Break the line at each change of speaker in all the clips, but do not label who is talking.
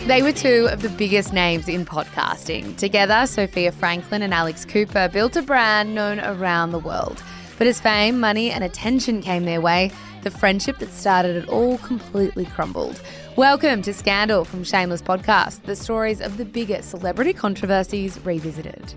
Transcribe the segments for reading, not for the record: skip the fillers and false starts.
They were two of the biggest names in podcasting. Together, Sophia Franklin and Alex Cooper built a brand known around the world. But as fame, money and attention came their way, the friendship that started it all completely crumbled. Welcome to Scandal from Shameless Podcast, the stories of the biggest celebrity controversies revisited.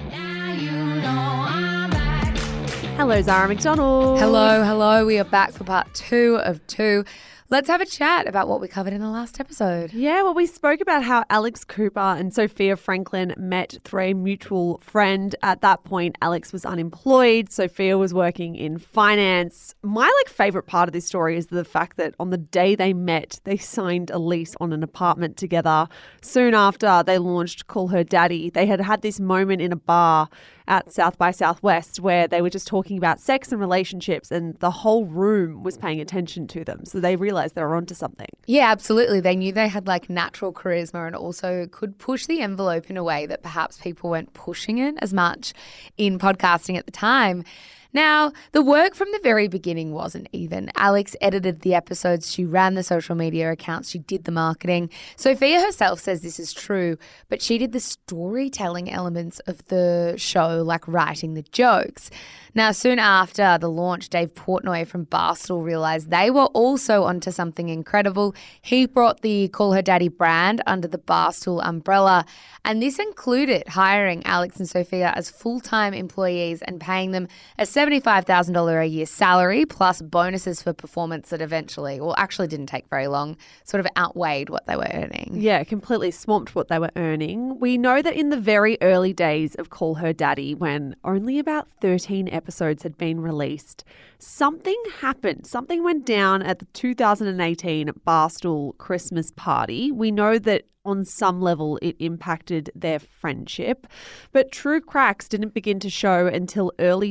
Hello, Zara McDonald.
Hello. We are back for part 2 of 2. Let's have a chat about what we covered in the last episode.
Yeah, well, we spoke about how Alex Cooper and Sophia Franklin met through a mutual friend. At that point, Alex was unemployed. Sophia was working in finance. My favorite part of this story is the fact that on the day they met, they signed a lease on an apartment together. Soon after, they launched Call Her Daddy. They had this moment in a bar at South by Southwest where they were just talking about sex and relationships, and the whole room was paying attention to them. So they realized they were onto something.
Yeah, absolutely. They knew they had natural charisma and also could push the envelope in a way that perhaps people weren't pushing it as much in podcasting at the time. Now, the work from the very beginning wasn't even. Alex edited the episodes, she ran the social media accounts, she did the marketing. Sophia herself says this is true, but she did the storytelling elements of the show, like writing the jokes. Now, soon after the launch, Dave Portnoy from Barstool realised they were also onto something incredible. He brought the Call Her Daddy brand under the Barstool umbrella, and this included hiring Alex and Sophia as full-time employees and paying them a $75,000 a year salary plus bonuses for performance that actually didn't take very long, sort of outweighed what they were earning.
Yeah, completely swamped what they were earning. We know that in the very early days of Call Her Daddy, when only about 13 episodes had been released, something happened. Something went down at the 2018 Barstool Christmas party. We know that on some level it impacted their friendship, but true cracks didn't begin to show until early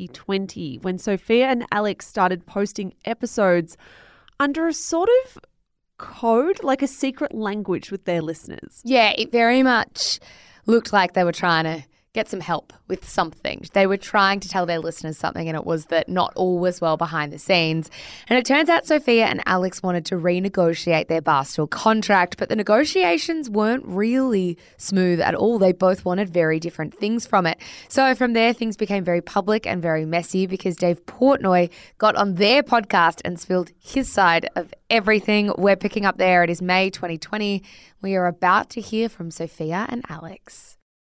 2020 when Sophia and Alex started posting episodes under a sort of code, like a secret language with their listeners.
Yeah, it very much looked like they were trying to get some help with something. They were trying to tell their listeners something, and it was that not all was well behind the scenes. And it turns out Sophia and Alex wanted to renegotiate their Barstool contract, but the negotiations weren't really smooth at all. They both wanted very different things from it. So from there, things became very public and very messy because Dave Portnoy got on their podcast and spilled his side of everything. We're picking up there. It is May 2020. We are about to hear from Sophia and Alex.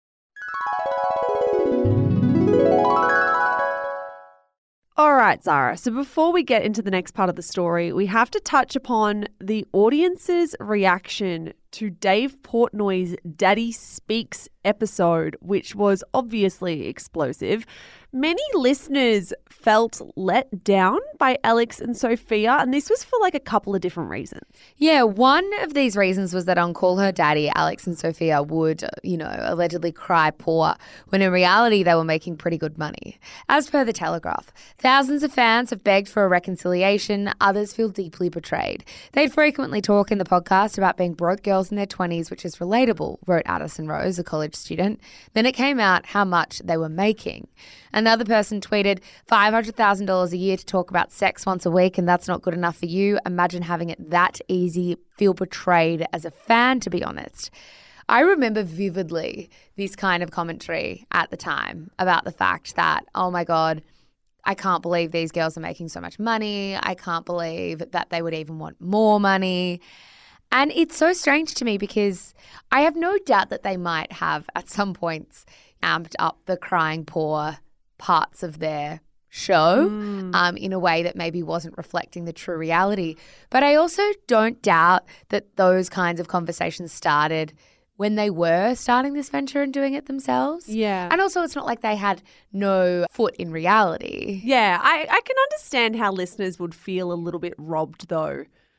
All right, Zara. So before we get into the next part of the story, we have to touch upon the audience's reaction to Dave Portnoy's Daddy Speaks episode, which was obviously explosive. Many listeners felt let down by Alex and Sophia, and this was for a couple of different reasons.
Yeah, one of these reasons was that on Call Her Daddy, Alex and Sophia would, allegedly cry poor, when in reality they were making pretty good money. As per The Telegraph, thousands of fans have begged for a reconciliation, others feel deeply betrayed. They'd frequently talk in the podcast about being broke girls in their 20s, which is relatable, wrote Addison Rose, a college student. Then it came out how much they were making. Another person tweeted, $500,000 a year to talk about sex once a week, and that's not good enough for you. Imagine having it that easy. Feel betrayed as a fan, to be honest. I remember vividly this kind of commentary at the time about the fact that, oh my God, I can't believe these girls are making so much money. I can't believe that they would even want more money. And it's so strange to me because I have no doubt that they might have at some points amped up the crying poor parts of their show in a way that maybe wasn't reflecting the true reality. But I also don't doubt that those kinds of conversations started when they were starting this venture and doing it themselves.
Yeah.
And also it's not like they had no foot in reality.
Yeah, I can understand how listeners would feel a little bit robbed though,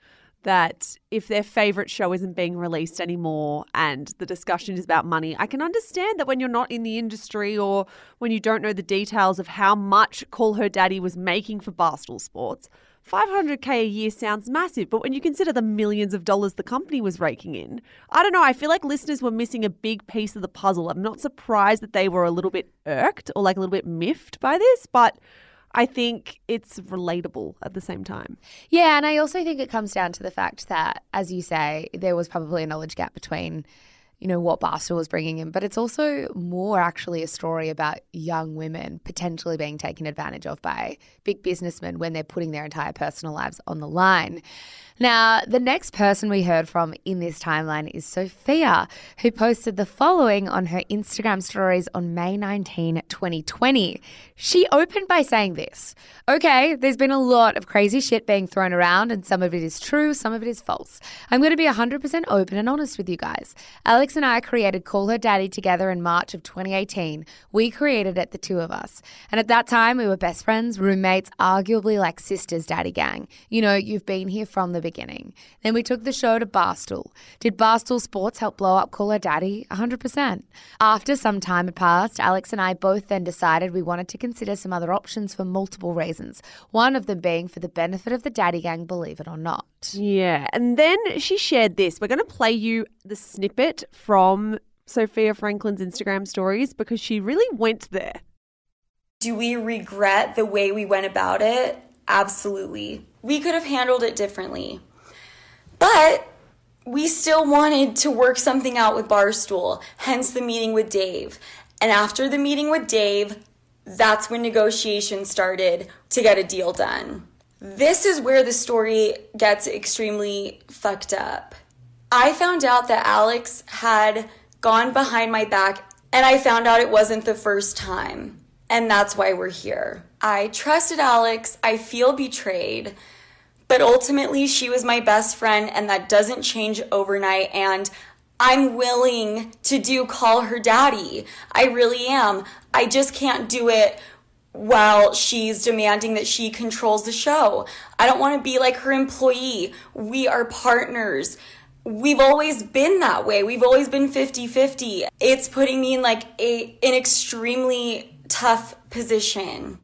that if their favourite show isn't being released anymore and the discussion is about money, I can understand that when you're not in the industry or when you don't know the details of how much Call Her Daddy was making for Barstool Sports, $500K a year sounds massive, but when you consider the millions of dollars the company was raking in, I don't know, I feel like listeners were missing a big piece of the puzzle. I'm not surprised that they were a little bit irked or a little bit miffed by this, but I think it's relatable at the same time.
Yeah, and I also think it comes down to the fact that, as you say, there was probably a knowledge gap between what Barstool was bringing in, but it's also more actually a story about young women potentially being taken advantage of by big businessmen when they're putting their entire personal lives on the line. Now, the next person we heard from in this timeline is Sophia, who posted the following on her Instagram stories on May 19, 2020. She opened by saying this: "Okay, there's been a lot of crazy shit being thrown around, and some of it is true, some of it is false. I'm going to be 100% open and honest with you guys. Alex and I created Call Her Daddy together in March of 2018. We created it, the two of us. And at that time, we were best friends, roommates, arguably like sisters, daddy gang. You've been here from the beginning. Then we took the show to Barstool. Did Barstool Sports help blow up Call Her Daddy? 100%. After some time had passed, Alex and I both then decided we wanted to consider some other options for multiple reasons. One of them being for the benefit of the daddy gang, believe it or not."
Yeah, and then she shared this. We're going to play you the snippet from Sophia Franklin's Instagram stories because she really went there.
Do we regret the way we went about it? Absolutely. We could have handled it differently. But we still wanted to work something out with Barstool, hence the meeting with Dave. And after the meeting with Dave, that's when negotiations started to get a deal done. This is where the story gets extremely fucked up. I found out that Alex had gone behind my back, and I found out it wasn't the first time. And that's why we're here. I trusted Alex. I feel betrayed. But ultimately, she was my best friend, and that doesn't change overnight. And I'm willing to do Call Her Daddy. I really am. I just can't do it while she's demanding that she controls the show. I don't want to be like her employee. We are partners. We've always been that way. We've always been 50-50. It's putting me in like an extremely tough position.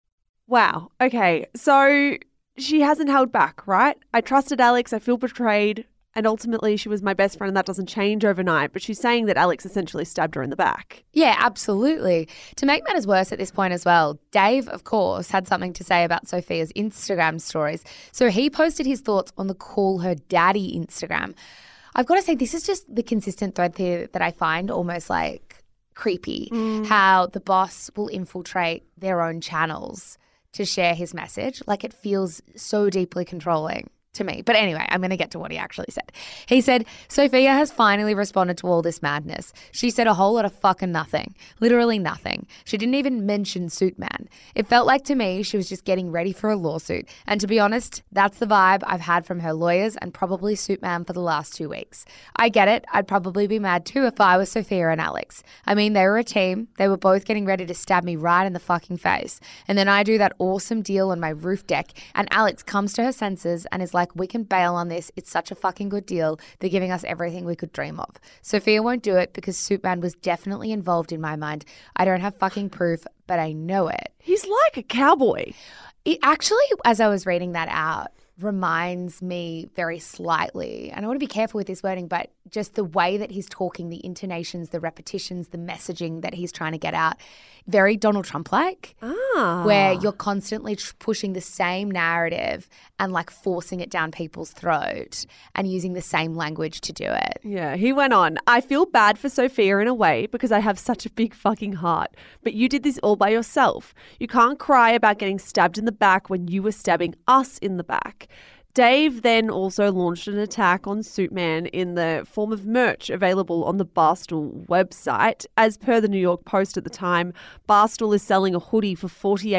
Wow. Okay. So she hasn't held back, right? I trusted Alex. I feel betrayed. And ultimately, she was my best friend, and that doesn't change overnight. But she's saying that Alex essentially stabbed her in the back.
Yeah, absolutely. To make matters worse at this point as well, Dave, of course, had something to say about Sophia's Instagram stories. So he posted his thoughts on the Call Her Daddy Instagram. I've got to say, this is just the consistent thread here that I find almost like creepy, how the boss will infiltrate their own channels to share his message. Like, it feels so deeply controlling to me. But anyway, I'm going to get to what he actually said. He said, "Sophia has finally responded to all this madness. She said a whole lot of fucking nothing. Literally nothing. She didn't even mention Suitman. It felt like to me she was just getting ready for a lawsuit. And to be honest, that's the vibe I've had from her lawyers and probably Suitman for the last 2 weeks. I get it. I'd probably be mad too if I was Sophia and Alex. I mean, they were a team. They were both getting ready to stab me right in the fucking face. And then I do that awesome deal on my roof deck and Alex comes to her senses and is like, we can bail on this. It's such a fucking good deal. They're giving us everything we could dream of. Sophia won't do it because Suitman was definitely involved in my mind. I don't have fucking proof, but I know it."
He's like a cowboy.
It actually, as I was reading that out, reminds me very slightly, and I want to be careful with this wording, but just the way that he's talking, the intonations, the repetitions, the messaging that he's trying to get out, very Donald Trump-like, where you're constantly pushing the same narrative and like forcing it down people's throat and using the same language to do it.
Yeah, he went on, "I feel bad for Sophia in a way because I have such a big fucking heart. But you did this all by yourself. You can't cry about getting stabbed in the back when you were stabbing us in the back." Dave then also launched an attack on Suitman in the form of merch available on the Barstool website. As per the New York Post at the time, Barstool is selling a hoodie for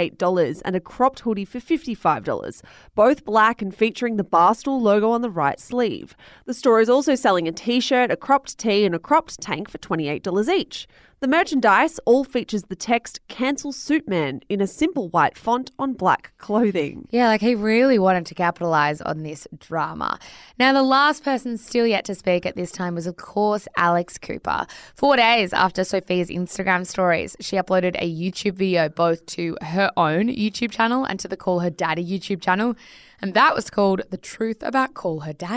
$48 and a cropped hoodie for $55, both black and featuring the Barstool logo on the right sleeve. The store is also selling a t-shirt, a cropped tee and a cropped tank for $28 each. The merchandise all features the text "Cancel Suitman" in a simple white font on black clothing.
Yeah, like he really wanted to capitalize on this drama. Now, the last person still yet to speak at this time was, of course, Alex Cooper. 4 days after Sophia's Instagram stories, she uploaded a YouTube video both to her own YouTube channel and to the Call Her Daddy YouTube channel. And that was called "The Truth About Call Her Daddy."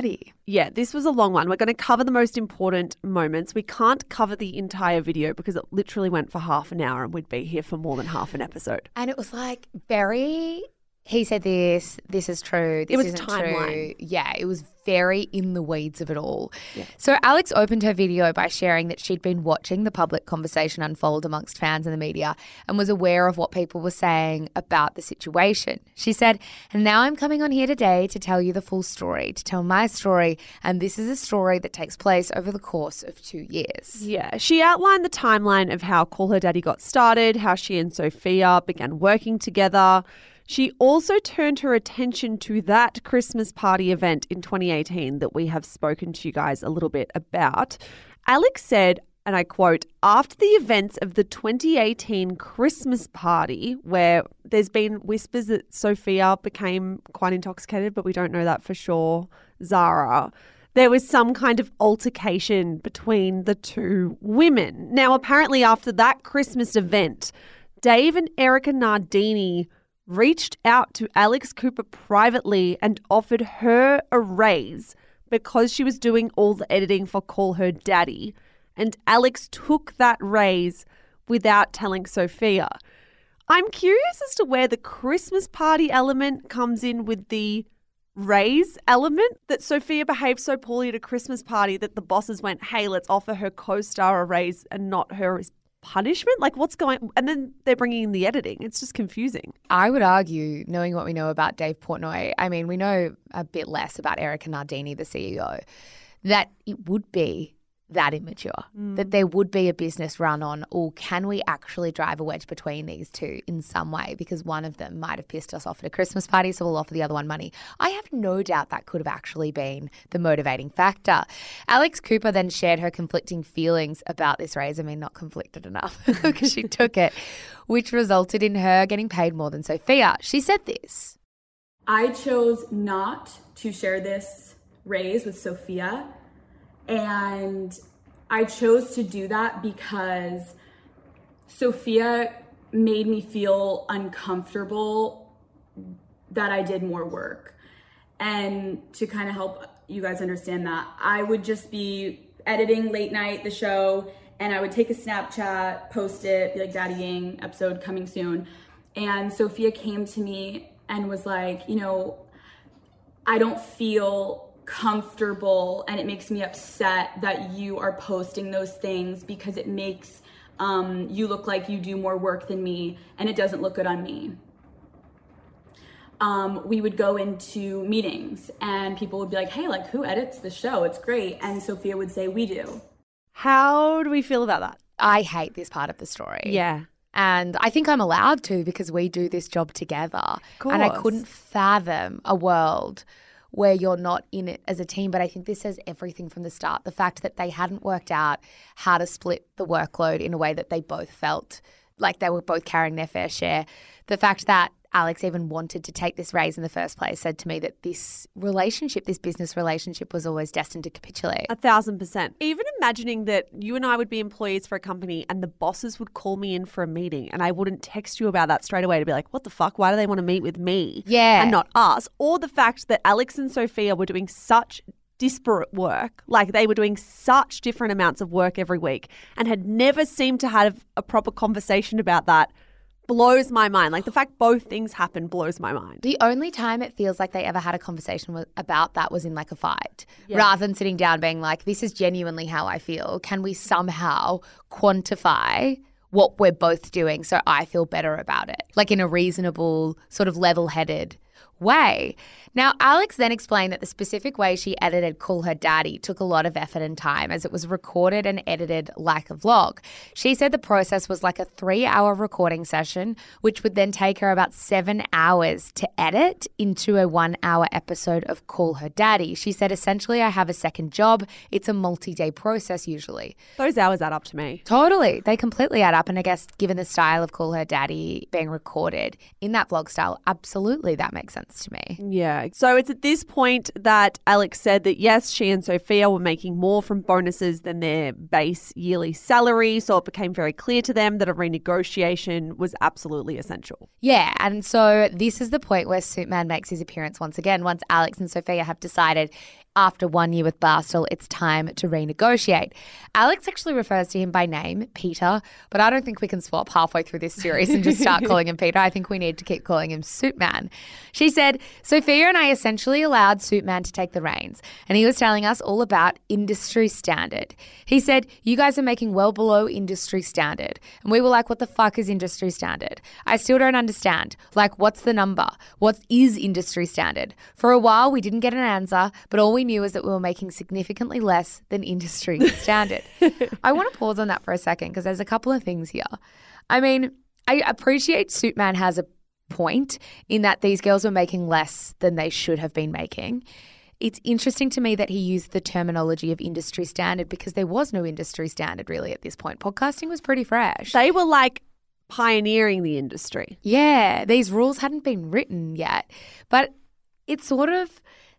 Yeah, this was a long one. We're going to cover the most important moments. We can't cover the entire video because it literally went for half an hour and we'd be here for more than half an episode.
And it was like very, he said this is true, this isn't
timeline.
true. Yeah, it was very in the weeds of it all.
Yeah.
So Alex opened her video by sharing that she'd been watching the public conversation unfold amongst fans and the media and was aware of what people were saying about the situation. She said, and now I'm coming on here today to tell you the full story, to tell my story, and this is a story that takes place over the course of 2 years.
Yeah, she outlined the timeline of how Call Her Daddy got started, how she and Sophia began working together. She also turned her attention to that Christmas party event in 2018 that we have spoken to you guys a little bit about. Alex said, and I quote, after the events of the 2018 Christmas party, where there's been whispers that Sophia became quite intoxicated, but we don't know that for sure, Zara, there was some kind of altercation between the two women. Now, apparently after that Christmas event, Dave and Erica Nardini reached out to Alex Cooper privately and offered her a raise because she was doing all the editing for Call Her Daddy. And Alex took that raise without telling Sophia. I'm curious as to where the Christmas party element comes in with the raise element, that Sophia behaved so poorly at a Christmas party that the bosses went, hey, let's offer her co-star a raise and not her as punishment? Like, what's going, and then they're bringing in the editing. It's just confusing.
I would argue, knowing what we know about Dave Portnoy, I mean, we know a bit less about Erica Nardini, the CEO, that it would be that immature, that there would be a business run on, oh, can we actually drive a wedge between these two in some way, because one of them might have pissed us off at a Christmas party, so we'll offer the other one money. I have no doubt that could have actually been the motivating factor. Alex Cooper then shared her conflicting feelings about this raise. I mean, not conflicted enough because she took it, which resulted in her getting paid more than Sophia. She said this.
I chose not to share this raise with Sophia. And I chose to do that because Sophia made me feel uncomfortable that I did more work. And to kind of help you guys understand that, I would just be editing late night the show, and I would take a Snapchat, post it, be like, Daddy Yang episode coming soon. And Sophia came to me and was like, you know, I don't feel comfortable and it makes me upset that you are posting those things because it makes you look like you do more work than me and it doesn't look good on me. We would go into meetings and people would be like, hey, like, who edits the show? It's great. And Sophia would say, we do.
How do we feel about that?
I hate this part of the story.
Yeah.
And I think I'm allowed to because we do this job together.
Of course.
And I couldn't fathom a world where you're not in it as a team. But I think this says everything from the start. The fact that they hadn't worked out how to split the workload in a way that they both felt like they were both carrying their fair share. The fact that Alex even wanted to take this raise in the first place said to me that this relationship, this business relationship, was always destined to capitulate.
1,000%. Even imagining that you and I would be employees for a company and the bosses would call me in for a meeting and I wouldn't text you about that straight away to be like, what the fuck? Why do they want to meet with me?
Yeah.
And not us? Or the fact that Alex and Sophia were doing such disparate work, like they were doing such different amounts of work every week and had never seemed to have a proper conversation about that, blows my mind. Like the fact both things happened blows my mind.
The only time it feels like they ever had a conversation about that was in like a fight, rather than sitting down being like, this is genuinely how I feel. Can we somehow quantify what we're both doing so I feel better about it? Like in a reasonable, sort of level-headed way. Now, Alex then explained that the specific way she edited Call Her Daddy took a lot of effort and time as it was recorded and edited like a vlog. She said the process was like a 3-hour recording session, which would then take her about 7 hours to edit into a 1-hour episode of Call Her Daddy. She said, essentially, I have a second job. It's a multi-day process usually.
Those hours add up to me.
Totally. They completely add up. And I guess given the style of Call Her Daddy being recorded in that vlog style, absolutely that makes sense to me.
Yeah. So it's at this point that Alex said that, yes, she and Sophia were making more from bonuses than their base yearly salary. So it became very clear to them that a renegotiation was absolutely essential.
Yeah. And so this is the point where Suitman makes his appearance once again, once Alex and Sophia have decided after 1 year with Barstool, it's time to renegotiate. Alex actually refers to him by name, Peter, but I don't think we can swap halfway through this series and just start calling him Peter. I think we need to keep calling him Suitman. She said, Sophia and I essentially allowed Suitman to take the reins, and he was telling us all about industry standard. He said, you guys are making well below industry standard. And we were like, what the fuck is industry standard? I still don't understand. Like, what's the number? What is industry standard? For a while, we didn't get an answer, but all we knew is that we were making significantly less than industry standard. I want to pause on that for a second because there's a couple of things here. I mean, I appreciate Suitman has a point in that these girls were making less than they should have been making. It's interesting to me that he used the terminology of industry standard because there was no industry standard really at this point. Podcasting was pretty fresh.
They were like pioneering the industry.
Yeah, these rules hadn't been written yet. But it sort of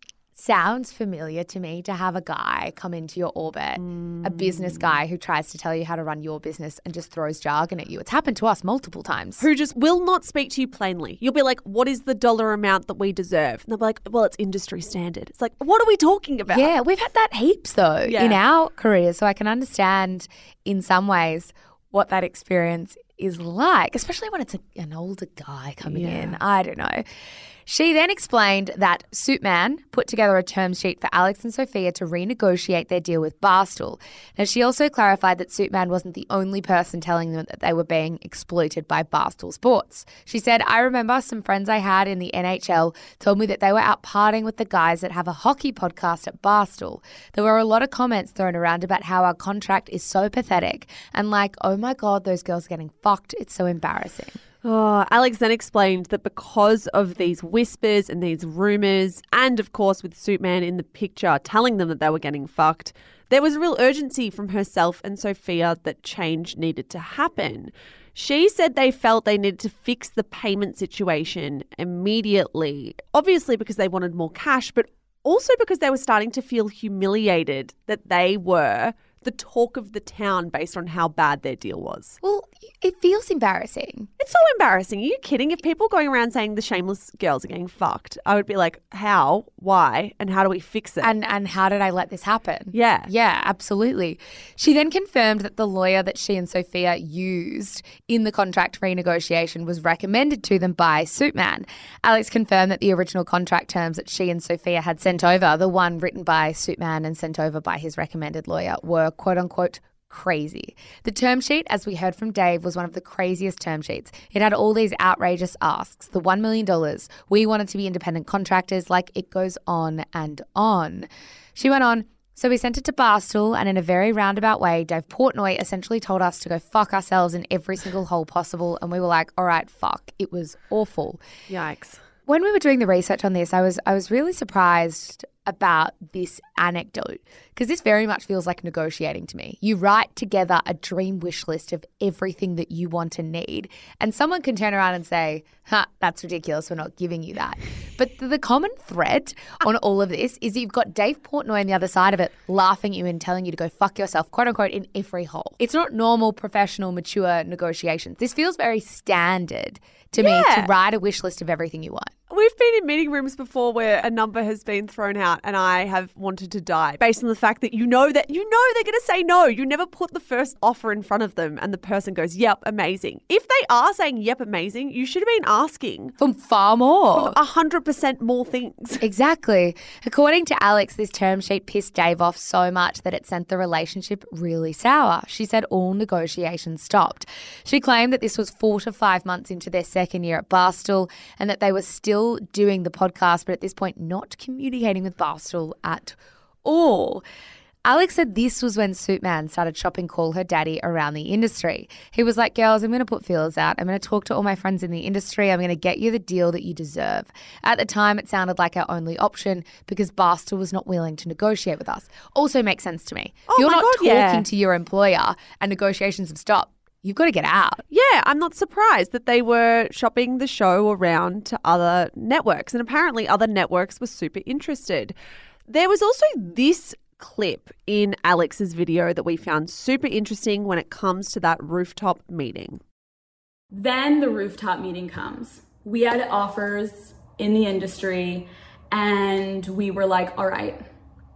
sounds familiar to me to have a guy come into your orbit, a business guy who tries to tell you how to run your business and just throws jargon at you. It's happened to us multiple times.
Who just will not speak to you plainly. You'll be like, what is the dollar amount that we deserve? And they'll be like, well, it's industry standard. It's like, what are we talking about?
Yeah, we've had that heaps though in our careers. So I can understand in some ways what that experience is like, especially when it's an older guy coming in. I don't know. She then explained that Suitman put together a term sheet for Alex and Sophia to renegotiate their deal with Barstool. Now, she also clarified that Suitman wasn't the only person telling them that they were being exploited by Barstool Sports. She said, I remember some friends I had in the NHL told me that they were out partying with the guys that have a hockey podcast at Barstool. There were a lot of comments thrown around about how our contract is so pathetic and like, oh my God, those girls are getting fucked. It's so embarrassing.
Oh, Alex then explained that because of these whispers and these rumours, and of course with Suitman in the picture telling them that they were getting fucked, there was a real urgency from herself and Sophia that change needed to happen. She said they felt they needed to fix the payment situation immediately, obviously because they wanted more cash, but also because they were starting to feel humiliated that they were the talk of the town based on how bad their deal was.
Well, it feels embarrassing.
It's so embarrassing. Are you kidding? If people going around saying the shameless girls are getting fucked, I would be like, how, why, and how do we fix it?
And how did I let this happen?
Yeah.
Yeah, absolutely. She then confirmed that the lawyer that she and Sophia used in the contract renegotiation was recommended to them by Suitman. Alex confirmed that the original contract terms that she and Sophia had sent over, the one written by Suitman and sent over by his recommended lawyer, were quote unquote crazy. The term sheet, as we heard from Dave, was one of the craziest term sheets. It had all these outrageous asks, the $1 million. We wanted to be independent contractors, like it goes on and on. She went on, so we sent it to Barstool, and in a very roundabout way, Dave Portnoy essentially told us to go fuck ourselves in every single hole possible, and we were like, all right, fuck. It was awful.
Yikes.
When we were doing the research on this, I was really surprised about this anecdote because this very much feels like negotiating to me. You write together a dream wish list of everything that you want and need, and someone can turn around and say, that's ridiculous, we're not giving you that. But the common thread on all of this is that you've got Dave Portnoy on the other side of it laughing at you and telling you to go fuck yourself, quote unquote, in every hole. It's not normal, professional, mature negotiations. This feels very standard to me to write a wish list of everything you want.
We've been in meeting rooms before where a number has been thrown out and I have wanted to die based on the fact that you know they're going to say no. You never put the first offer in front of them and the person goes, yep, amazing. If they are saying, yep, amazing, you should have been asking
for far more.
100% more things.
Exactly. According to Alex, this term sheet pissed Dave off so much that it sent the relationship really sour. She said all negotiations stopped. She claimed that this was 4 to 5 months into their second year at Barstool and that they were still doing the podcast, but at this point not communicating with Barstool at all. Alex said this was when Suitman started shopping Call Her Daddy around the industry. He was like, girls, I'm going to put feelers out. I'm going to talk to all my friends in the industry. I'm going to get you the deal that you deserve. At the time, it sounded like our only option because Barstool was not willing to negotiate with us. Also makes sense to me.
Oh,
You're
my
not
God,
talking to your employer and negotiations have stopped. You've got to get out.
Yeah, I'm not surprised that they were shopping the show around to other networks, and apparently other networks were super interested. There was also this clip in Alex's video that we found super interesting when it comes to that rooftop meeting.
Then the rooftop meeting comes. We had offers in the industry and we were like, all right,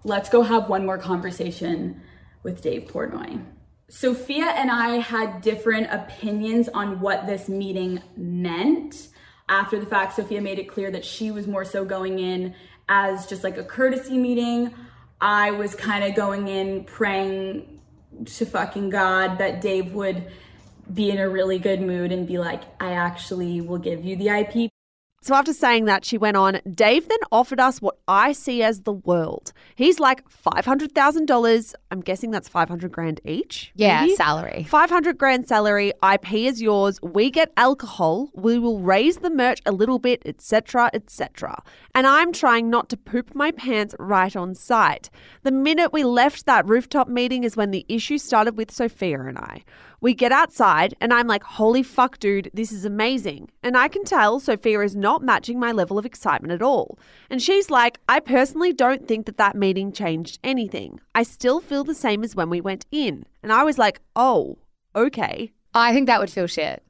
let's go have one more conversation with Dave Portnoy. Sophia and I had different opinions on what this meeting meant. After the fact, Sophia made it clear that she was more so going in as just like a courtesy meeting. I was kind of going in praying to fucking God that Dave would be in a really good mood and be like, I actually will give you the IP.
So after saying that, she went on, Dave then offered us what I see as the world. He's like $500,000. I'm guessing that's 500 grand each.
Yeah,
maybe?
salary.
500 grand salary. IP is yours. We get alcohol. We will raise the merch a little bit, etc., etc. And I'm trying not to poop my pants right on site. The minute we left that rooftop meeting is when the issue started with Sophia and I. We get outside and I'm like, holy fuck, dude, this is amazing. And I can tell Sophia is not matching my level of excitement at all. And she's like, I personally don't think that meeting changed anything. I still feel the same as when we went in. And I was like, oh, okay.
I think that would feel shit.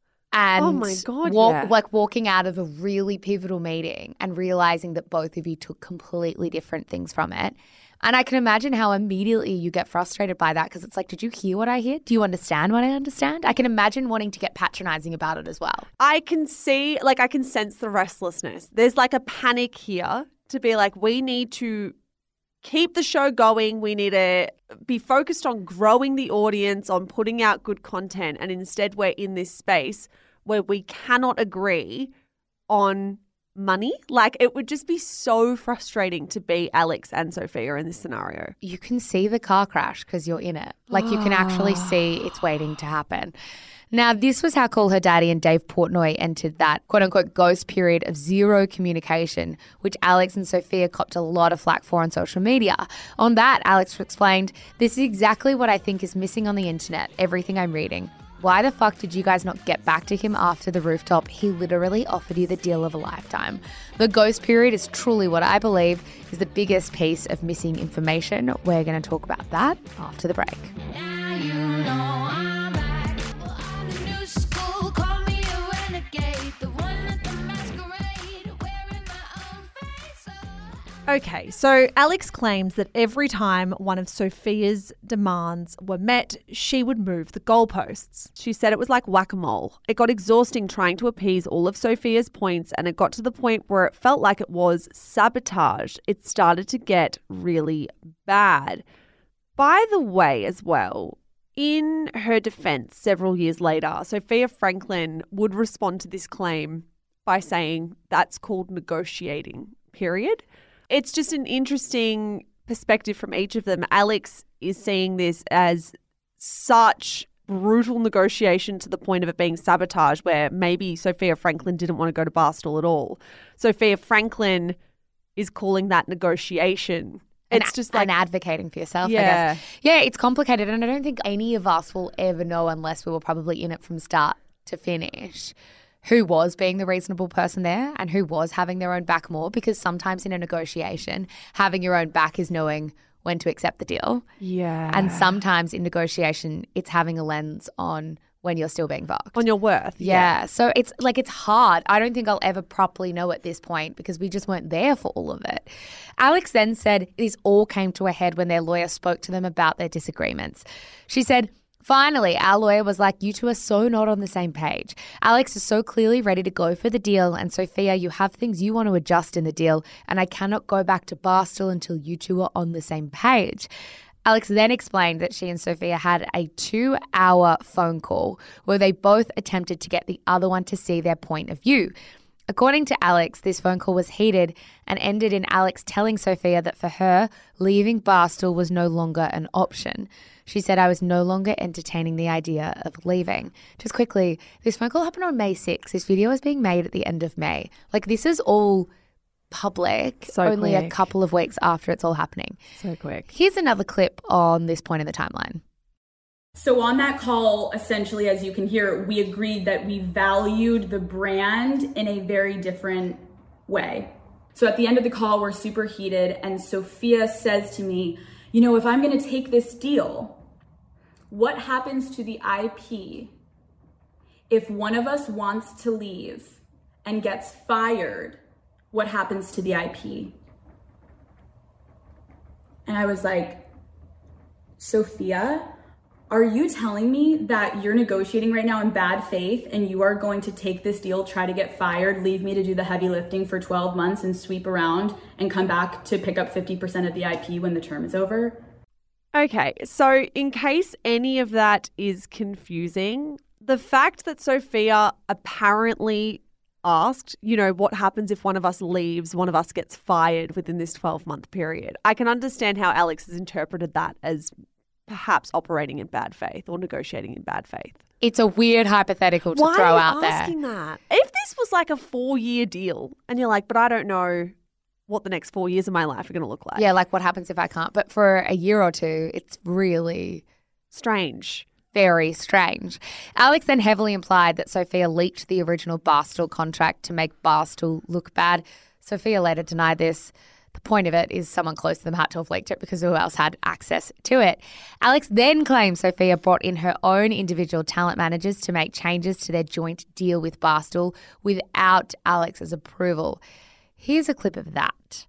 And
oh my God,
like walking out of a really pivotal meeting and realizing that both of you took completely different things from it. And I can imagine how immediately you get frustrated by that because it's like, did you hear what I hear? Do you understand what I understand? I can imagine wanting to get patronizing about it as well.
I can see, like, I can sense the restlessness. There's like a panic here to be like, we need to keep the show going. We need to be focused on growing the audience, on putting out good content. And instead we're in this space where we cannot agree on money. Like, it would just be so frustrating to be Alex and Sophia in this scenario.
You can see the car crash because you're in it. Like, you can actually see it's waiting to happen. Now, this was how Call Her Daddy and Dave Portnoy entered that quote-unquote ghost period of zero communication, which Alex and Sophia copped a lot of flack for on social media. On that, Alex explained, this is exactly what I think is missing on the internet, everything I'm reading. Why the fuck did you guys not get back to him after the rooftop? He literally offered you the deal of a lifetime. The ghost period is truly what I believe is the biggest piece of missing information. We're going to talk about that after the break.
Now you know I'm back. Well, I'm the new school, call me a renegade. The one at the masquerade, wearing my own face.
Okay, so Alex claims that every time one of Sophia's demands were met, she would move the goalposts.
She said it was like whack-a-mole. It got exhausting trying to appease all of Sophia's points, and it got to the point where it felt like it was sabotage. It started to get really bad. By the way, as well, in her defense several years later, Sophia Franklin would respond to this claim by saying that's called negotiating, period. It's just an interesting perspective from each of them. Alex is seeing this as such brutal negotiation to the point of it being sabotage, where maybe Sophia Franklin didn't want to go to Barstool at all. Sophia Franklin is calling that negotiation. It's just like,
and advocating for yourself,
yeah.
I guess. Yeah, it's complicated, and I don't think any of us will ever know unless we were probably in it from start to finish who was being the reasonable person there and who was having their own back more, because sometimes in a negotiation, having your own back is knowing when to accept the deal.
Yeah.
And sometimes in negotiation, it's having a lens on when you're still being fucked.
On your worth.
Yeah. So it's like, it's hard. I don't think I'll ever properly know at this point because we just weren't there for all of it. Alex then said this all came to a head when their lawyer spoke to them about their disagreements. She said, finally, our lawyer was like, you two are so not on the same page. Alex is so clearly ready to go for the deal, and Sophia, you have things you want to adjust in the deal, and I cannot go back to Barstool until you two are on the same page. Alex then explained that she and Sophia had a 2-hour phone call where they both attempted to get the other one to see their point of view. According to Alex, this phone call was heated and ended in Alex telling Sophia that for her, leaving Barstool was no longer an option. She said, I was no longer entertaining the idea of leaving. Just quickly, this phone call happened on May 6th. This video is being made at the end of May. Like, this is all public,
So
only a
quick.
couple of weeks after it's all happening.
So quick.
Here's another clip on this point in the timeline.
So on that call, essentially, as you can hear, we agreed that we valued the brand in a very different way. So at the end of the call, we're super heated, and Sophia says to me, you know, if I'm going to take this deal, what happens to the IP if one of us wants to leave and gets fired? What happens to the IP? And I was like, Sophia, are you telling me that you're negotiating right now in bad faith and you are going to take this deal, try to get fired, leave me to do the heavy lifting for 12 months and sweep around and come back to pick up 50% of the IP when the term is over?
Okay, so in case any of that is confusing, the fact that Sophia apparently asked, what happens if one of us leaves, one of us gets fired within this 12-month period, I can understand how Alex has interpreted that as perhaps operating in bad faith or negotiating in bad faith.
It's a weird hypothetical to throw out there.
Why are you asking that? If this was like a 4-year deal and you're like, but I don't know what the next 4 years of my life are going to look like.
Yeah, like what happens if I can't? But for a year or two, it's really
strange.
Very strange. Alex then heavily implied that Sophia leaked the original Barstool contract to make Barstool look bad. Sophia later denied this. The point of it is someone close to them had to have leaked it because who else had access to it? Alex then claimed Sophia brought in her own individual talent managers to make changes to their joint deal with Barstool without Alex's approval. Here's a clip of that.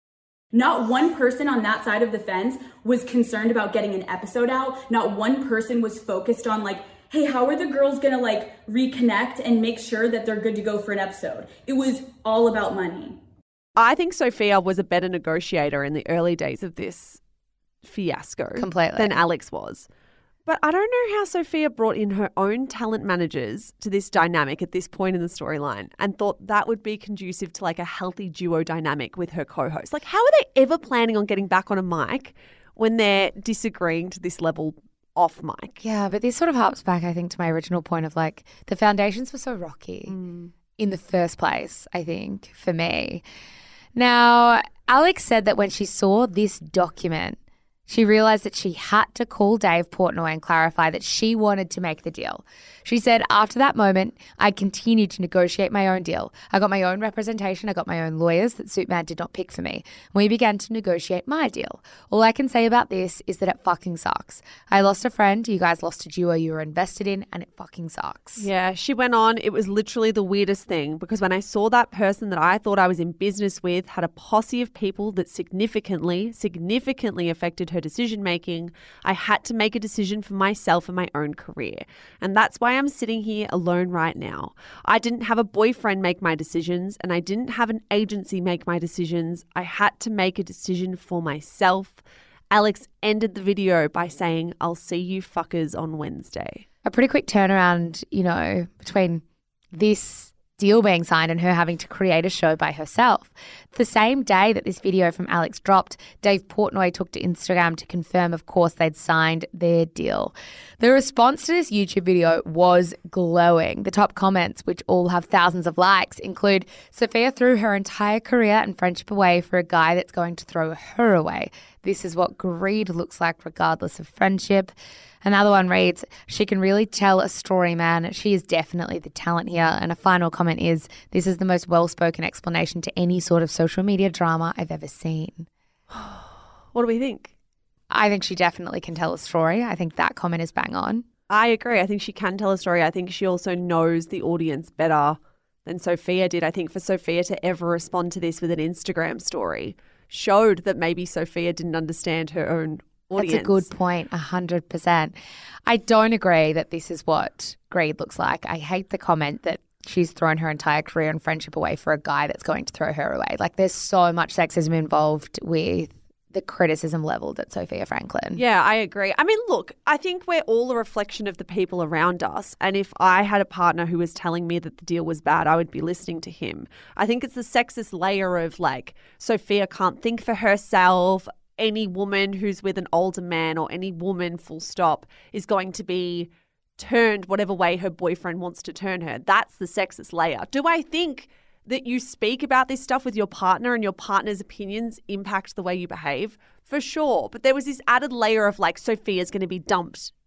Not one person on that side of the fence was concerned about getting an episode out. Not one person was focused on like, hey, how are the girls gonna like reconnect and make sure that they're good to go for an episode? It was all about money.
I think Sophia was a better negotiator in the early days of this fiasco
Completely.
than Alex was. But I don't know how Sophia brought in her own talent managers to this dynamic at this point in the storyline and thought that would be conducive to like a healthy duo dynamic with her co-host. Like, how are they ever planning on getting back on a mic when they're disagreeing to this level off mic?
Yeah, but this sort of harps back, I think, to my original point of like the foundations were so rocky in the first place, I think, for me. Now, Alex said that when she saw this document, she realised that she had to call Dave Portnoy and clarify that she wanted to make the deal. She said, after that moment, I continued to negotiate my own deal. I got my own representation. I got my own lawyers that Superman did not pick for me. We began to negotiate my deal. All I can say about this is that it fucking sucks. I lost a friend. You guys lost a duo you were invested in, and it fucking sucks.
Yeah, she went on. It was literally the weirdest thing because when I saw that person that I thought I was in business with had a posse of people that significantly affected her decision making, I had to make a decision for myself and my own career. And that's why I'm sitting here alone right now. I didn't have a boyfriend make my decisions and I didn't have an agency make my decisions. I had to make a decision for myself. Alex ended the video by saying, I'll see you fuckers on Wednesday.
A pretty quick turnaround, between this deal being signed and her having to create a show by herself. The same day that this video from Alex dropped, Dave Portnoy took to Instagram to confirm, of course, they'd signed their deal. The response to this YouTube video was glowing. The top comments, which all have thousands of likes, include, Sophia threw her entire career and friendship away for a guy that's going to throw her away. This is what greed looks like regardless of friendship. Another one reads, she can really tell a story, man. She is definitely the talent here. And a final comment is, this is the most well-spoken explanation to any sort of social media drama I've ever seen.
What do we think?
I think she definitely can tell a story. I think that comment is bang on.
I agree. I think she can tell a story. I think she also knows the audience better than Sophia did. I think for Sophia to ever respond to this with an Instagram story showed that maybe Sophia didn't understand her own audience.
That's a good point, 100%. I don't agree that this is what greed looks like. I hate the comment that she's thrown her entire career and friendship away for a guy that's going to throw her away. Like, there's so much sexism involved with the criticism leveled at Sophia Franklin.
Yeah, I agree. I mean, look, I think we're all a reflection of the people around us. And if I had a partner who was telling me that the deal was bad, I would be listening to him. I think it's the sexist layer of like, Sophia can't think for herself. Any woman who's with an older man or any woman full stop is going to be turned whatever way her boyfriend wants to turn her. That's the sexist layer. Do I think that you speak about this stuff with your partner and your partner's opinions impact the way you behave? For sure. But there was this added layer of like, Sophia's going to be dumped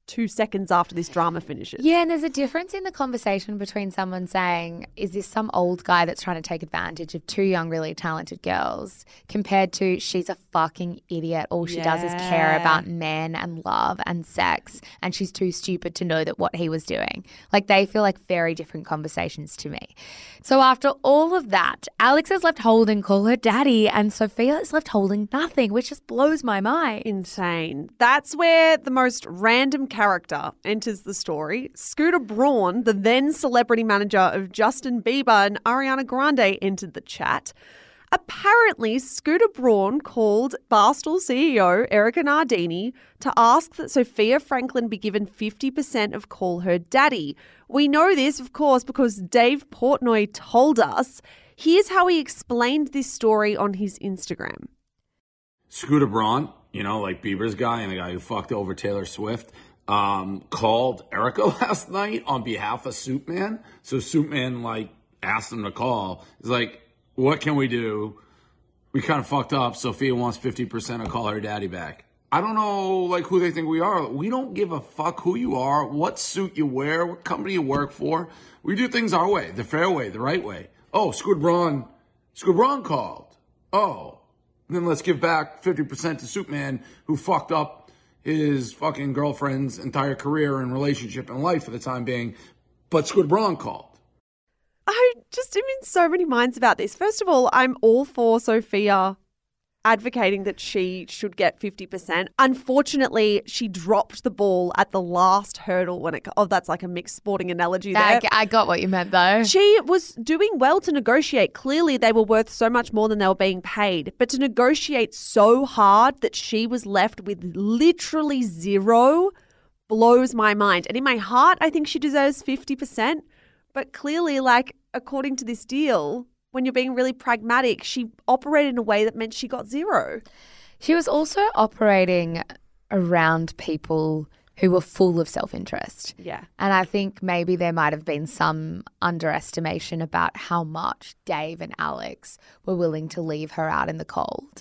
2 seconds after this drama finishes.
Yeah, and there's a difference in the conversation between someone saying, is this some old guy that's trying to take advantage of 2 young, really talented girls, compared to she's a fucking idiot. All she does is care about men and love and sex, and she's too stupid to know that what he was doing. Like, they feel like very different conversations to me. So after all of that, Alex is left holding Call Her Daddy, and Sophia is left holding nothing, which just blows my mind.
Insane. That's where the most random character enters the story. Scooter Braun, the then celebrity manager of Justin Bieber and Ariana Grande, entered the chat. Apparently, Scooter Braun called Barstool CEO Erica Nardini to ask that Sophia Franklin be given 50% of Call Her Daddy. We know this, of course, because Dave Portnoy told us. Here's how he explained this story on his Instagram.
Scooter Braun, you know, like Bieber's guy and the guy who fucked over Taylor Swift, called Erica last night on behalf of Suitman. So Suitman, like, asked him to call. He's like, what can we do? We kind of fucked up. Sophia wants 50% of Call Her Daddy back. I don't know, like, who they think we are. We don't give a fuck who you are, what suit you wear, what company you work for. We do things our way, the fair way, the right way. Oh, Scooter Braun called. Oh, then let's give back 50% to Suitman, who fucked up his fucking girlfriend's entire career and relationship and life for the time being. But Scooter Braun called.
I just am in so many minds about this. First of all, I'm all for Sophia advocating that she should get 50%. Unfortunately, she dropped the ball at the last hurdle when that's like a mixed sporting analogy there.
I got what you meant, though.
She was doing well to negotiate. Clearly, they were worth so much more than they were being paid. But to negotiate so hard that she was left with literally zero blows my mind. And in my heart, I think she deserves 50%. But clearly, like, according to this deal, when you're being really pragmatic, she operated in a way that meant she got zero.
She was also operating around people who were full of self-interest.
Yeah.
And I think maybe there might have been some underestimation about how much Dave and Alex were willing to leave her out in the cold.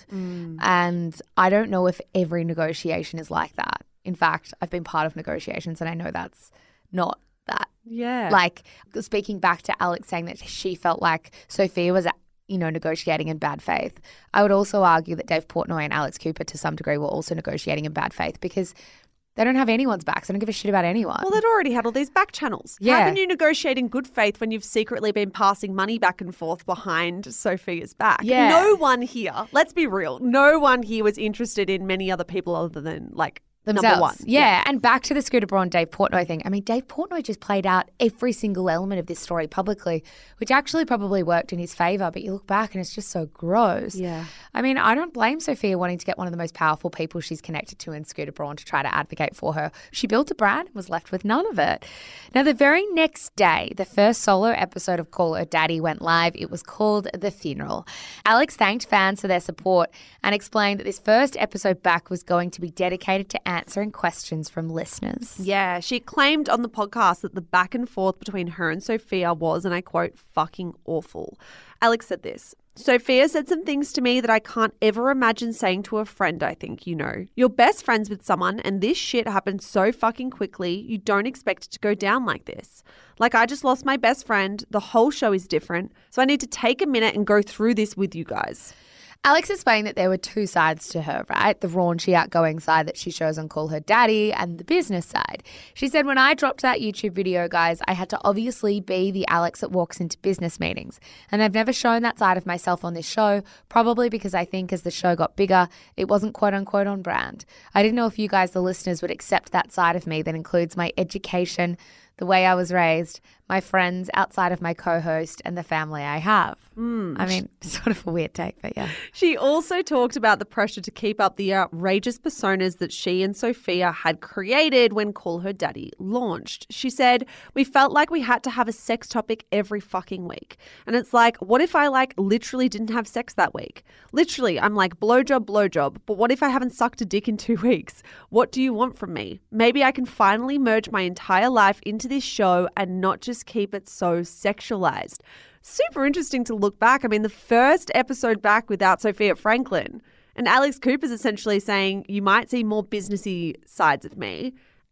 And I don't know if every negotiation is like that. In fact, I've been part of negotiations and I know that's not that.
Yeah.
Like, speaking back to Alex saying that she felt like Sophia was, negotiating in bad faith, I would also argue that Dave Portnoy and Alex Cooper to some degree were also negotiating in bad faith because they don't have anyone's backs. They don't give a shit about anyone.
Well, they'd already had all these back channels.
Yeah.
How can you negotiate in good faith when you've secretly been passing money back and forth behind Sophia's back?
Yeah.
No one here, let's be real, no one here was interested in many other people other than, like,
themselves.
number one.
Yeah. And back to the Scooter Braun, Dave Portnoy thing. I mean, Dave Portnoy just played out every single element of this story publicly, which actually probably worked in his favour. But you look back and it's just so gross.
Yeah.
I mean, I don't blame Sophia wanting to get one of the most powerful people she's connected to in Scooter Braun to try to advocate for her. She built a brand and was left with none of it. Now, the very next day, the first solo episode of Call Her Daddy went live. It was called The Funeral. Alex thanked fans for their support and explained that this first episode back was going to be dedicated to answering questions from listeners.
Yeah, she claimed on the podcast that the back and forth between her and Sophia was, and I quote, fucking awful. Alex said this. Sophia said some things to me that I can't ever imagine saying to a friend, I think, You're best friends with someone and this shit happened so fucking quickly, you don't expect it to go down like this. Like, I just lost my best friend. The whole show is different. So I need to take a minute and go through this with you guys.
Alex explained that there were 2 sides to her, right? The raunchy, outgoing side that she shows on Call Her Daddy and the business side. She said, when I dropped that YouTube video, guys, I had to obviously be the Alex that walks into business meetings. And I've never shown that side of myself on this show, probably because I think as the show got bigger, it wasn't quote unquote on brand. I didn't know if you guys, the listeners, would accept that side of me that includes my education, the way I was raised, my friends outside of my co-host, and the family I have. I mean, sort of a weird take, but yeah.
She also talked about the pressure to keep up the outrageous personas that she and Sophia had created when Call Her Daddy launched. She said, we felt like we had to have a sex topic every fucking week. And it's like, what if I literally didn't have sex that week? Literally, I'm like, blowjob. But what if I haven't sucked a dick in 2 weeks? What do you want from me? Maybe I can finally merge my entire life into this show and not just keep it so sexualized. Super interesting to look back. I mean, the first episode back without Sophia Franklin, and Alex Cooper's essentially saying, you might see more businessy sides of me.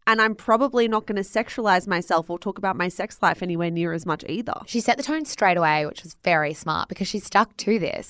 And I'm probably not going to sexualize myself or talk about my sex life anywhere near as much either.
She set the tone straight away, which was very smart because she stuck to this.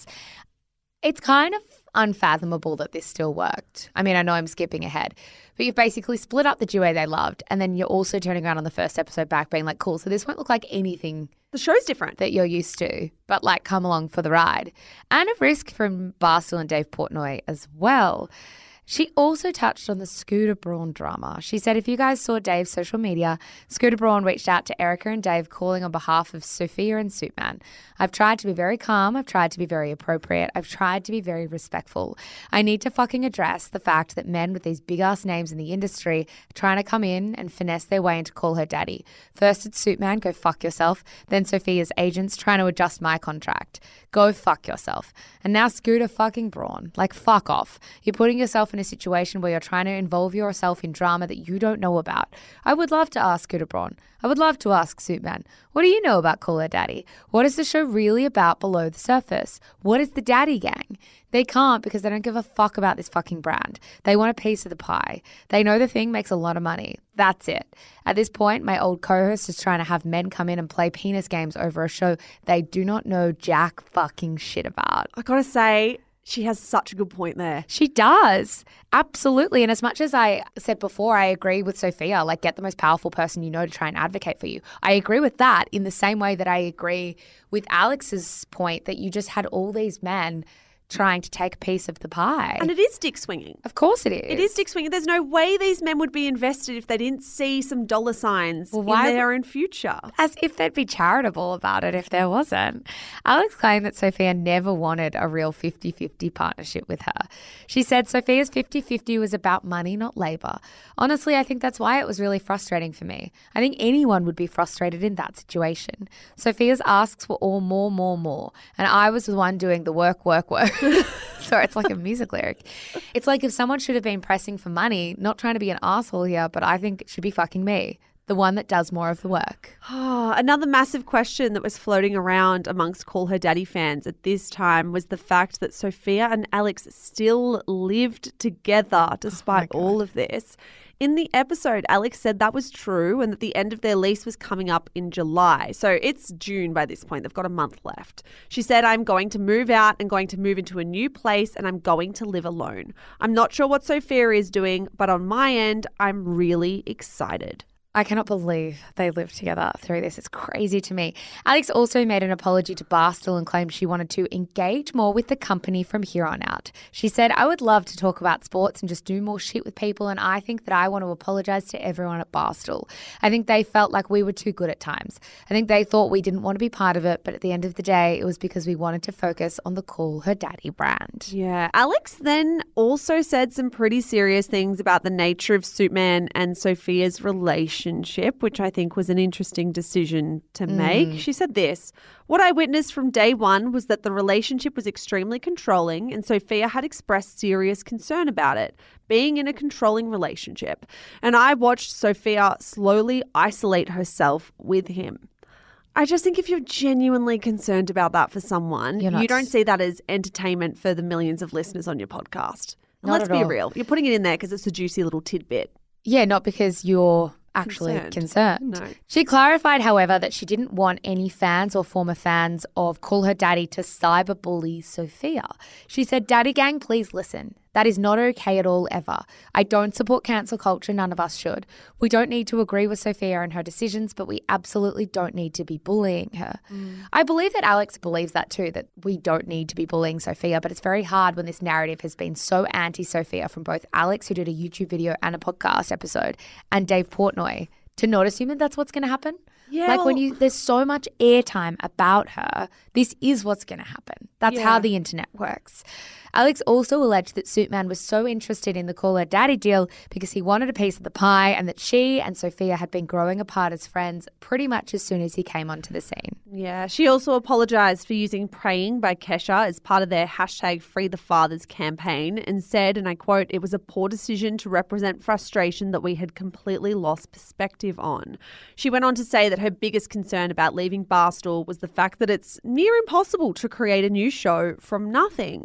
It's kind of unfathomable that this still worked. I mean, I know I'm skipping ahead, but you've basically split up the duo they loved, and then you're also turning around on the first episode back being like, cool, so this won't look like anything
The show's different.
that you're used to, but like come along for the ride. And a risk from Barstool and Dave Portnoy as well. She also touched on the Scooter Braun drama. She said, if you guys saw Dave's social media, Scooter Braun reached out to Erica and Dave calling on behalf of Sophia and Suitman. I've tried to be very calm. I've tried to be very appropriate. I've tried to be very respectful. I need to fucking address the fact that men with these big ass names in the industry are trying to come in and finesse their way into call her daddy. First it's Suitman, go fuck yourself. Then Sophia's agents trying to adjust my contract. Go fuck yourself. And now Scooter fucking Braun. Like, fuck off. You're putting yourself in a situation where you're trying to involve yourself in drama that you don't know about. I would love to ask Scooter Braun. I would love to ask Suitman, what do you know about Call Her Daddy? What is the show really about below the surface? What is the daddy gang? They can't because they don't give a fuck about this fucking brand. They want a piece of the pie. They know the thing makes a lot of money. That's it. At this point, my old co-host is trying to have men come in and play penis games over a show they do not know jack fucking shit about.
I gotta say, she has such a good point there.
She does. Absolutely. And as much as I said before, I agree with Sophia, like get the most powerful person you know to try and advocate for you. I agree with that in the same way that I agree with Alex's point that you just had all these men trying to take a piece of the pie.
And it is dick swinging.
Of course it is.
It is dick swinging. There's no way these men would be invested if they didn't see some dollar signs in
why
their own future.
As if they'd be charitable about it if there wasn't. Alex claimed that Sophia never wanted a real 50-50 partnership with her. She said Sophia's 50-50 was about money, not labor. Honestly, I think that's why it was really frustrating for me. I think anyone would be frustrated in that situation. Sophia's asks were all more. And I was the one doing the work. Sorry, it's like a music lyric. It's like if someone should have been pressing for money, not trying to be an asshole here, but I think it should be fucking me, the one that does more of the work.
Oh, another massive question that was floating around amongst Call Her Daddy fans at this time was the fact that Sophia and Alex still lived together despite all of this. In the episode, Alex said that was true and that the end of their lease was coming up in July. So it's June by this point. They've got a month left. She said, I'm going to move out and going to move into a new place and I'm going to live alone. I'm not sure what Sophia is doing, but on my end, I'm really excited.
I cannot believe they lived together through this. It's crazy to me. Alex also made an apology to Barstool and claimed she wanted to engage more with the company from here on out. She said, I would love to talk about sports and just do more shit with people, and I think that I want to apologize to everyone at Barstool. I think they felt like we were too good at times. I think they thought we didn't want to be part of it, but at the end of the day, it was because we wanted to focus on the Call Her Daddy brand.
Yeah. Alex then also said some pretty serious things about the nature of Suitman and Sophia's relationship, which I think was an interesting decision to make. She said this, what I witnessed from day one was that the relationship was extremely controlling and Sophia had expressed serious concern about it, being in a controlling relationship. And I watched Sophia slowly isolate herself with him. I just think if you're genuinely concerned about that for someone, you don't see that as entertainment for the millions of listeners on your podcast. And
Not
let's
at
be
all.
real. You're putting it in there because it's a juicy little tidbit.
Yeah, not because you're actually concerned.
No.
She clarified, however, that she didn't want any fans or former fans of Call Her Daddy to cyberbully Sophia. She said, Daddy Gang, please listen. That is not okay at all ever. I don't support cancel culture. None of us should. We don't need to agree with Sophia and her decisions, but we absolutely don't need to be bullying her. I believe that Alex believes that too, that we don't need to be bullying Sophia, but it's very hard when this narrative has been so anti-Sophia from both Alex, who did a YouTube video and a podcast episode, and Dave Portnoy, to not assume that that's what's going to happen.
Yeah,
Like when there's so much airtime about her, this is what's going to happen. That's how the internet works. Alex also alleged that Suitman was so interested in the Call Her Daddy deal because he wanted a piece of the pie and that she and Sophia had been growing apart as friends pretty much as soon as he came onto the scene.
Yeah, she also apologised for using Praying by Kesha as part of their hashtag Free the Fathers campaign and said, and I quote, it was a poor decision to represent frustration that we had completely lost perspective on. She went on to say that her biggest concern about leaving Barstool was the fact that it's near impossible to create a new show from nothing. She said,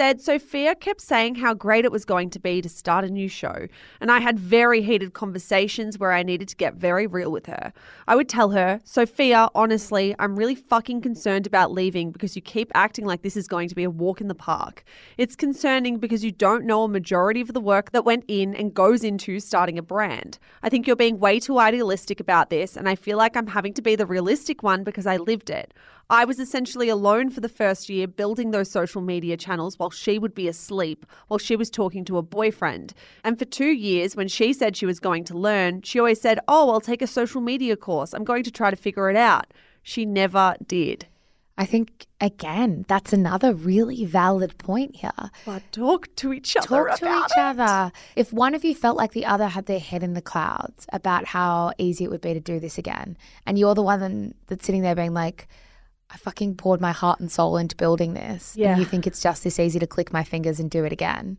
said, Sophia kept saying how great it was going to be to start a new show, and I had very heated conversations where I needed to get very real with her. I would tell her, Sophia, honestly, I'm really fucking concerned about leaving because you keep acting like this is going to be a walk in the park. It's concerning because you don't know a majority of the work that went in and goes into starting a brand. I think you're being way too idealistic about this, and I feel like I'm having to be the realistic one because I lived it. I was essentially alone for the first year building those social media channels while she would be asleep, while she was talking to a boyfriend. And for 2 years, when she said she was going to learn, she always said, oh, I'll take a social media course. I'm going to try to figure it out. She never did.
I think, again, that's another really valid point here.
But talk to each other
Talk to each other. If one of you felt like the other had their head in the clouds about how easy it would be to do this again, and you're the one that's sitting there being like, I fucking poured my heart and soul into building this.
Yeah.
And you think it's just this easy to click my fingers and do it again.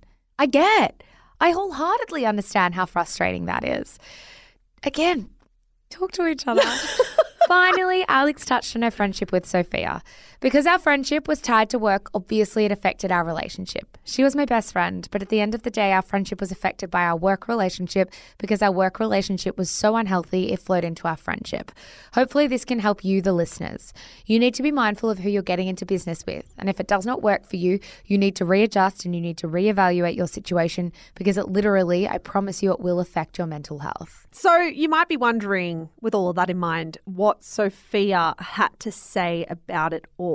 I wholeheartedly understand how frustrating that is. Again, talk to each other. Finally, Alex touched on her friendship with Sophia. Because our friendship was tied to work, obviously it affected our relationship. She was my best friend, but at the end of the day, our friendship was affected by our work relationship because our work relationship was so unhealthy, it flowed into our friendship. Hopefully this can help you, the listeners. You need to be mindful of who you're getting into business with. And if it does not work for you, you need to readjust and you need to reevaluate your situation because it literally, I promise you, it will affect your mental health.
So you might be wondering, with all of that in mind, what Sophia had to say about it all.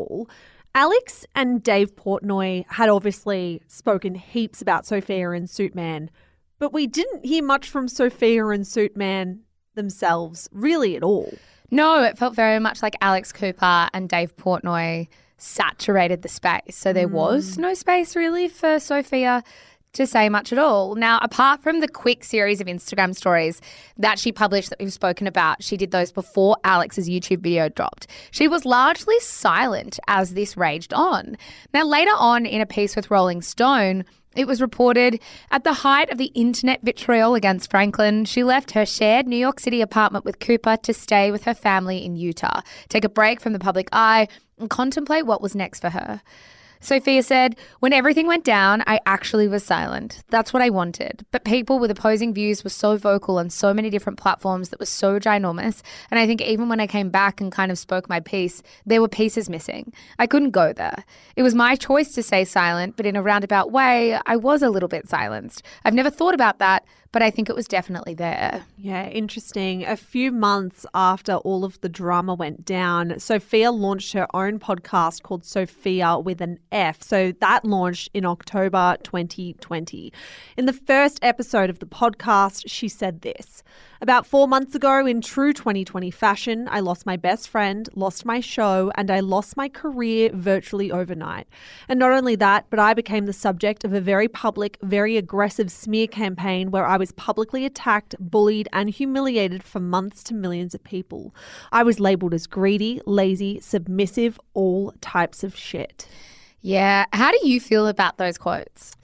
Alex and Dave Portnoy had obviously spoken heaps about Sophia and Suitman, but we didn't hear much from Sophia and Suitman themselves really at all.
No, it felt very much like Alex Cooper and Dave Portnoy saturated the space. So there was no space really for Sophia to say much at all. Now, apart from the quick series of Instagram stories that she published that we've spoken about, she did those before Alex's YouTube video dropped. She was largely silent as this raged on. Now, later on in a piece with Rolling Stone, it was reported at the height of the internet vitriol against Franklin, she left her shared New York City apartment with Cooper to stay with her family in Utah, take a break from the public eye, and contemplate what was next for her. Sophia said, when everything went down, I actually was silent. That's what I wanted. But people with opposing views were so vocal on so many different platforms that was so ginormous. And I think even when I came back and kind of spoke my piece, there were pieces missing. I couldn't go there. It was my choice to stay silent, but in a roundabout way, I was a little bit silenced. I've never thought about that, but I think it was definitely there.
Yeah, interesting. A few months after all of the drama went down, Sophia launched her own podcast called Sophia with an F. So that launched in October 2020. In the first episode of the podcast, she said this: about 4 months ago, in true 2020 fashion, I lost my best friend, lost my show, and I lost my career virtually overnight. And not only that, but I became the subject of a very public, very aggressive smear campaign where I was publicly attacked, bullied, and humiliated for months to millions of people. I was labeled as greedy, lazy, submissive, all types of shit.
Yeah. How do you feel about those quotes?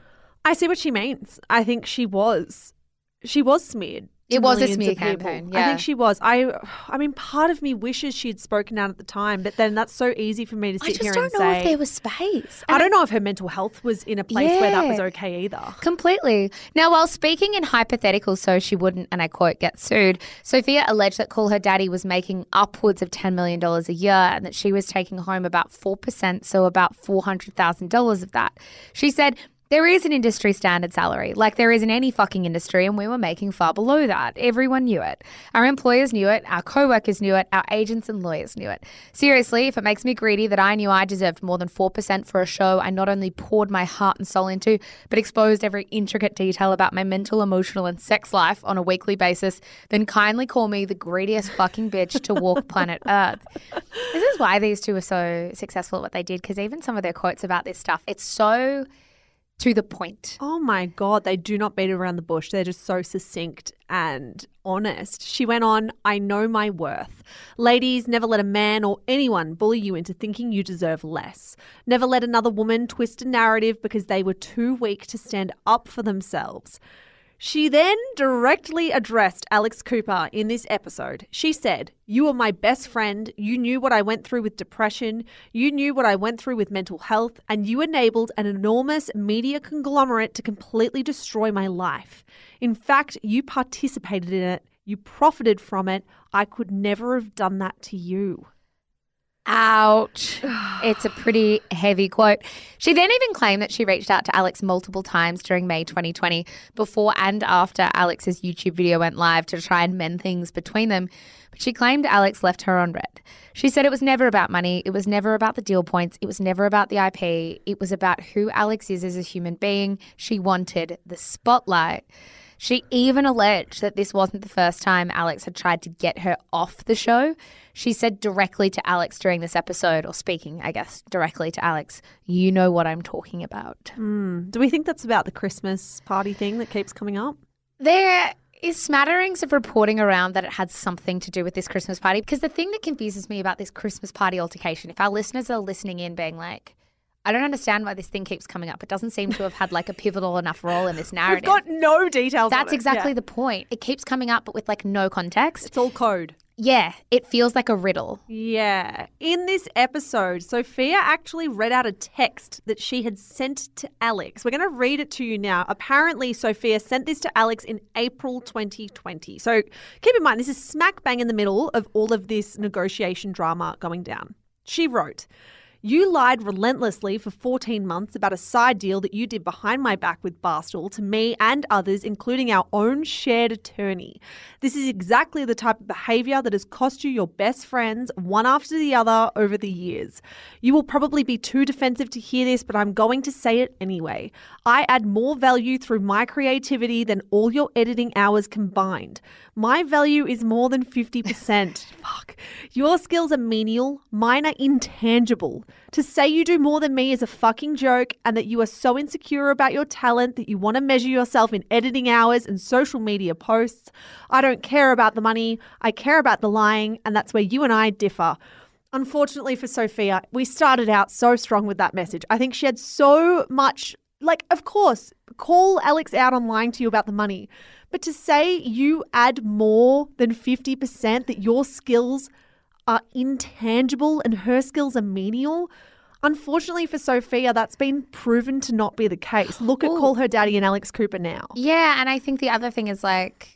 I see what she means. I think she was smeared.
It was a
millions
smear
of people.
campaign,
I
yeah.
think she was. I mean, part of me wishes she had spoken out at the time, but then that's so easy for me to sit here and say.
I just don't know if there was space.
I don't know if her mental health was in a place where that was okay either.
Completely. Now, while speaking in hypotheticals so she wouldn't, and I quote, get sued, Sophia alleged that Call Her Daddy was making upwards of $10 million a year and that she was taking home about 4%, so about $400,000 of that. She said, there is an industry standard salary, like there is in any fucking industry, and we were making far below that. Everyone knew it. Our employers knew it, our co-workers knew it, our agents and lawyers knew it. Seriously, if it makes me greedy that I knew I deserved more than 4% for a show I not only poured my heart and soul into, but exposed every intricate detail about my mental, emotional, and sex life on a weekly basis, then kindly call me the greediest fucking bitch to walk planet Earth. This is why these two are so successful at what they did, because even some of their quotes about this stuff, it's so to the point.
Oh my God, they do not beat around the bush. They're just so succinct and honest. She went on, I know my worth. Ladies, never let a man or anyone bully you into thinking you deserve less. Never let another woman twist a narrative because they were too weak to stand up for themselves. She then directly addressed Alex Cooper in this episode. She said, "You were my best friend. You knew what I went through with depression. You knew what I went through with mental health, and you enabled an enormous media conglomerate to completely destroy my life. In fact, you participated in it. You profited from it. I could never have done that to you."
Ouch. It's a pretty heavy quote. She then even claimed that she reached out to Alex multiple times during May 2020, before and after Alex's YouTube video went live, to try and mend things between them. But she claimed Alex left her on red. She said it was never about money. It was never about the deal points. It was never about the IP. It was about who Alex is as a human being. She wanted the spotlight. She even alleged that this wasn't the first time Alex had tried to get her off the show. She said directly to Alex during this episode, or speaking, I guess, directly to Alex, "You know what I'm talking about."
Do we think that's about the Christmas party thing that keeps coming up?
There is smatterings of reporting around that it had something to do with this Christmas party, because the thing that confuses me about this Christmas party altercation, if our listeners are listening in being like, I don't understand why this thing keeps coming up. It doesn't seem to have had like a pivotal enough role in this narrative.
We've got no details on
That's
it.
exactly
Yeah.
the point. It keeps coming up, but with like no context.
It's all code.
Yeah, it feels like a riddle.
Yeah. In this episode, Sophia actually read out a text that she had sent to Alex. We're going to read it to you now. Apparently, Sophia sent this to Alex in April 2020. So keep in mind, this is smack bang in the middle of all of this negotiation drama going down. She wrote, "You lied relentlessly for 14 months about a side deal that you did behind my back with Barstool to me and others, including our own shared attorney. This is exactly the type of behaviour that has cost you your best friends, one after the other, over the years. You will probably be too defensive to hear this, but I'm going to say it anyway. I add more value through my creativity than all your editing hours combined. My value is more than 50%. Fuck. Your skills are menial, mine are intangible. To say you do more than me is a fucking joke, and that you are so insecure about your talent that you want to measure yourself in editing hours and social media posts. I don't care about the money. I care about the lying, and that's where you and I differ." Unfortunately for Sophia, we started out so strong with that message. I think she had so much, like, of course, call Alex out on lying to you about the money. But to say you add more than 50%, that your skills are intangible and her skills are menial, unfortunately for Sophia, that's been proven to not be the case. Look at Call Her Daddy and Alex Cooper now.
Yeah, and I think the other thing is like,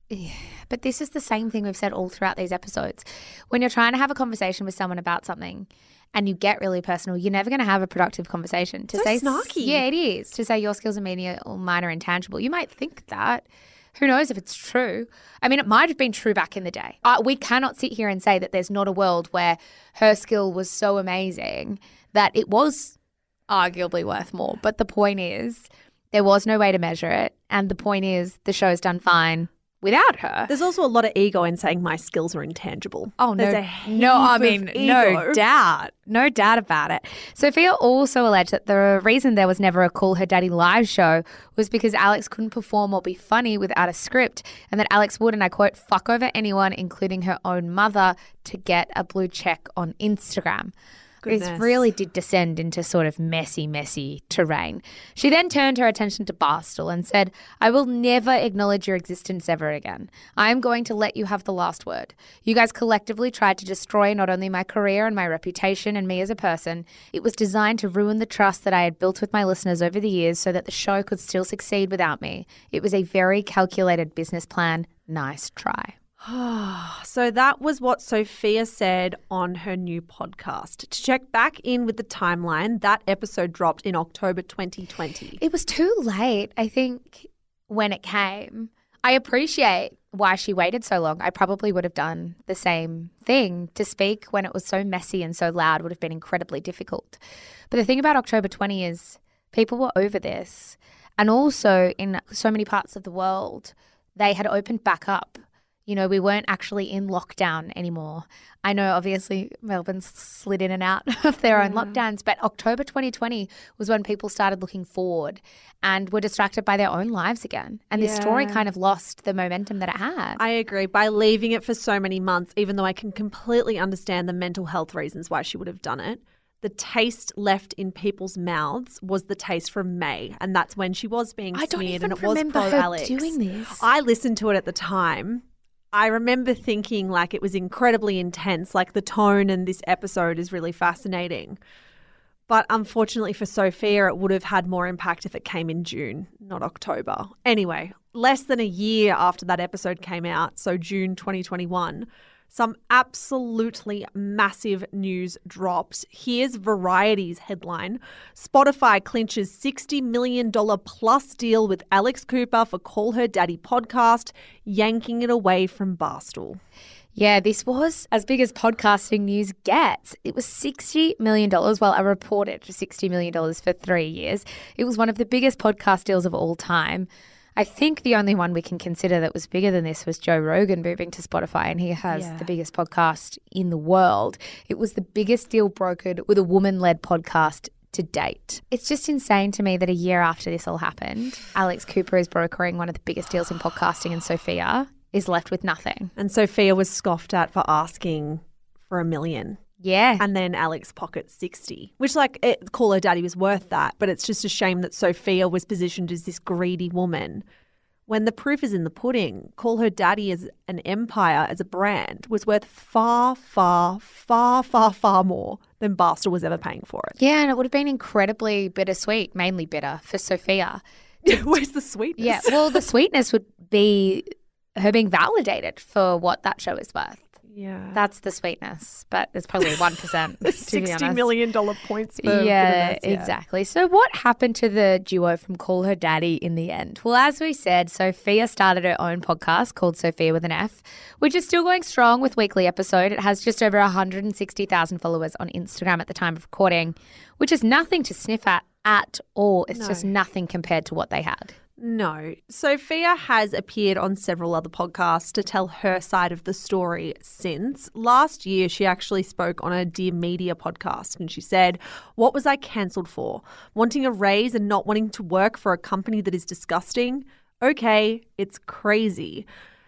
but this is the same thing we've said all throughout these episodes. When you're trying to have a conversation with someone about something and you get really personal, you're never going to have a productive conversation. To
So
say
snarky.
Yeah, it is. To say your skills are menial or mine are intangible. You might think that. Who knows if it's true? I mean, it might have been true back in the day. We cannot sit here and say that there's not a world where her skill was so amazing that it was arguably worth more. But the point is, there was no way to measure it. And the point is, the show's done fine without her.
There's also a lot of ego in saying my skills are intangible.
Oh,
There's
no.
a heap
No, I
of
mean,
ego.
no doubt. No doubt about it. Sophia also alleged that the reason there was never a Call Her Daddy live show was because Alex couldn't perform or be funny without a script, and that Alex would, and I quote, "fuck over anyone, including her own mother, to get a blue check on Instagram." This
Goodness.
really did descend into sort of messy terrain. She then turned her attention to Barstool and said, "I will never acknowledge your existence ever again. I am going to let you have the last word. You guys collectively tried to destroy not only my career and my reputation and me as a person, it was designed to ruin the trust that I had built with my listeners over the years so that the show could still succeed without me. It was a very calculated business plan. Nice try."
So that was what Sophia said on her new podcast. To check back in with the timeline, that episode dropped in October 2020.
It was too late, I think, when it came. I appreciate why she waited so long. I probably would have done the same thing. To speak when it was so messy and so loud would have been incredibly difficult. But the thing about October 20 is people were over this. And also in so many parts of the world, they had opened back up. You know, we weren't actually in lockdown anymore. I know obviously Melbourne's slid in and out of their own lockdowns, but October 2020 was when people started looking forward and were distracted by their own lives again. And this story kind of lost the momentum that it had.
I agree. By leaving it for so many months, even though I can completely understand the mental health reasons why she would have done it, the taste left in people's mouths was the taste from May, and that's when she was being
I don't
smeared,
even
and it was
remember
pro
her
Alex.
doing this.
I listened to it at the time. I remember thinking like it was incredibly intense, like the tone in this episode is really fascinating. But unfortunately for Sophia, it would have had more impact if it came in June, not October. Anyway, less than a year after that episode came out, so June 2021, some absolutely massive news dropped. Here's Variety's headline. Spotify clinches $60 million plus deal with Alex Cooper for Call Her Daddy podcast, yanking it away from Barstool.
Yeah, this was as big as podcasting news gets. It was $60 million. Well, a reported $60 million for 3 years. It was one of the biggest podcast deals of all time. I think the only one we can consider that was bigger than this was Joe Rogan moving to Spotify, and he has the biggest podcast in the world. It was the biggest deal brokered with a woman-led podcast to date. It's just insane to me that a year after this all happened, Alex Cooper is brokering one of the biggest deals in podcasting, and Sophia is left with nothing.
And Sophia was scoffed at for asking for $1 million.
Yeah.
And then Alex pockets 60, which Call Her Daddy was worth that. But it's just a shame that Sophia was positioned as this greedy woman when the proof is in the pudding. Call Her Daddy as an empire, as a brand, was worth far, far, far, far, far more than Barstool was ever paying for it.
Yeah, and it would have been incredibly bittersweet, mainly bitter for Sophia.
Where's the sweetness?
Yeah, well, the sweetness would be her being validated for what that show is worth.
Yeah.
That's the sweetness, but it's probably 1%. to be honest.
$60 million points for
Yeah,
bitterness, yeah,
exactly. So what happened to the duo from Call Her Daddy in the end? Well, as we said, Sophia started her own podcast called Sophia with an F, which is still going strong with weekly episode. It has just over 160,000 followers on Instagram at the time of recording, which is nothing to sniff at all. It's just nothing compared to what they had.
No. Sophia has appeared on several other podcasts to tell her side of the story since. Last year, she actually spoke on a Dear Media podcast and she said, "What was I cancelled for? Wanting a raise and not wanting to work for a company that is disgusting? Okay, it's crazy."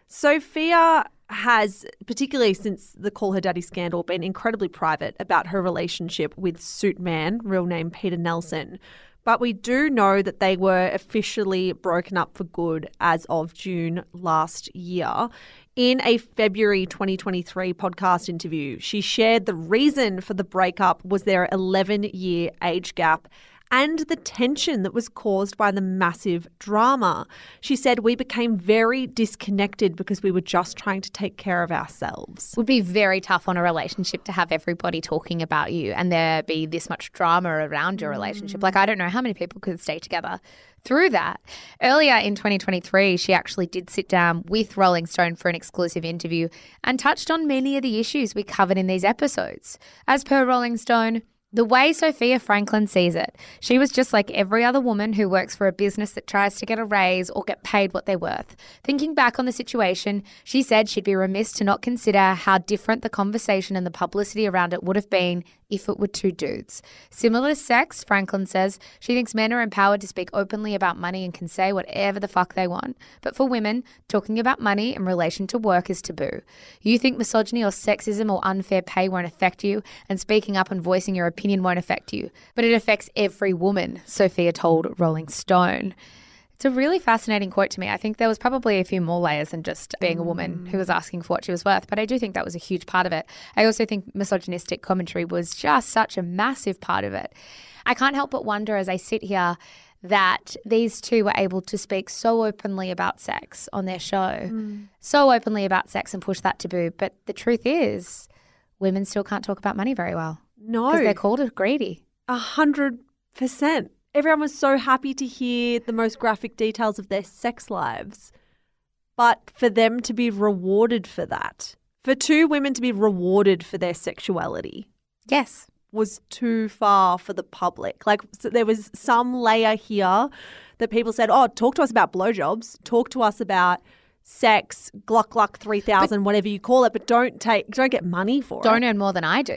Sophia has, particularly since the Call Her Daddy scandal, been incredibly private about her relationship with Suit Man, real name Peter Nelson. But we do know that they were officially broken up for good as of June last year. In a February 2023 podcast interview, she shared the reason for the breakup was their 11-year age gap and the tension that was caused by the massive drama. She said, "We became very disconnected because we were just trying to take care of ourselves."
Would be very tough on a relationship to have everybody talking about you and there be this much drama around your relationship. Like, I don't know how many people could stay together through that. Earlier in 2023, she actually did sit down with Rolling Stone for an exclusive interview and touched on many of the issues we covered in these episodes. As per Rolling Stone, the way Sophia Franklin sees it, she was just like every other woman who works for a business that tries to get a raise or get paid what they're worth. Thinking back on the situation, she said she'd be remiss to not consider how different the conversation and the publicity around it would have been if it were two dudes. Similar to sex, Franklin says she thinks men are empowered to speak openly about money and can say whatever the fuck they want. But for women, talking about money in relation to work is taboo. You think misogyny or sexism or unfair pay won't affect you, and speaking up and voicing your opinion won't affect you. But it affects every woman, Sophia told Rolling Stone. It's a really fascinating quote to me. I think there was probably a few more layers than just being a woman who was asking for what she was worth, but I do think that was a huge part of it. I also think misogynistic commentary was just such a massive part of it. I can't help but wonder as I sit here that these two were able to speak so openly about sex on their show, so openly about sex and push that taboo. But the truth is, women still can't talk about money very well.
No.
Because they're called greedy.
100%. Everyone was so happy to hear the most graphic details of their sex lives. But for them to be rewarded for that, for two women to be rewarded for their sexuality,
Yes.
was too far for the public. Like, so there was some layer here that people said, "Oh, talk to us about blowjobs. Talk to us about sex, Gluck 3000, whatever you call it, but don't get money for it."
Don't earn more than I do.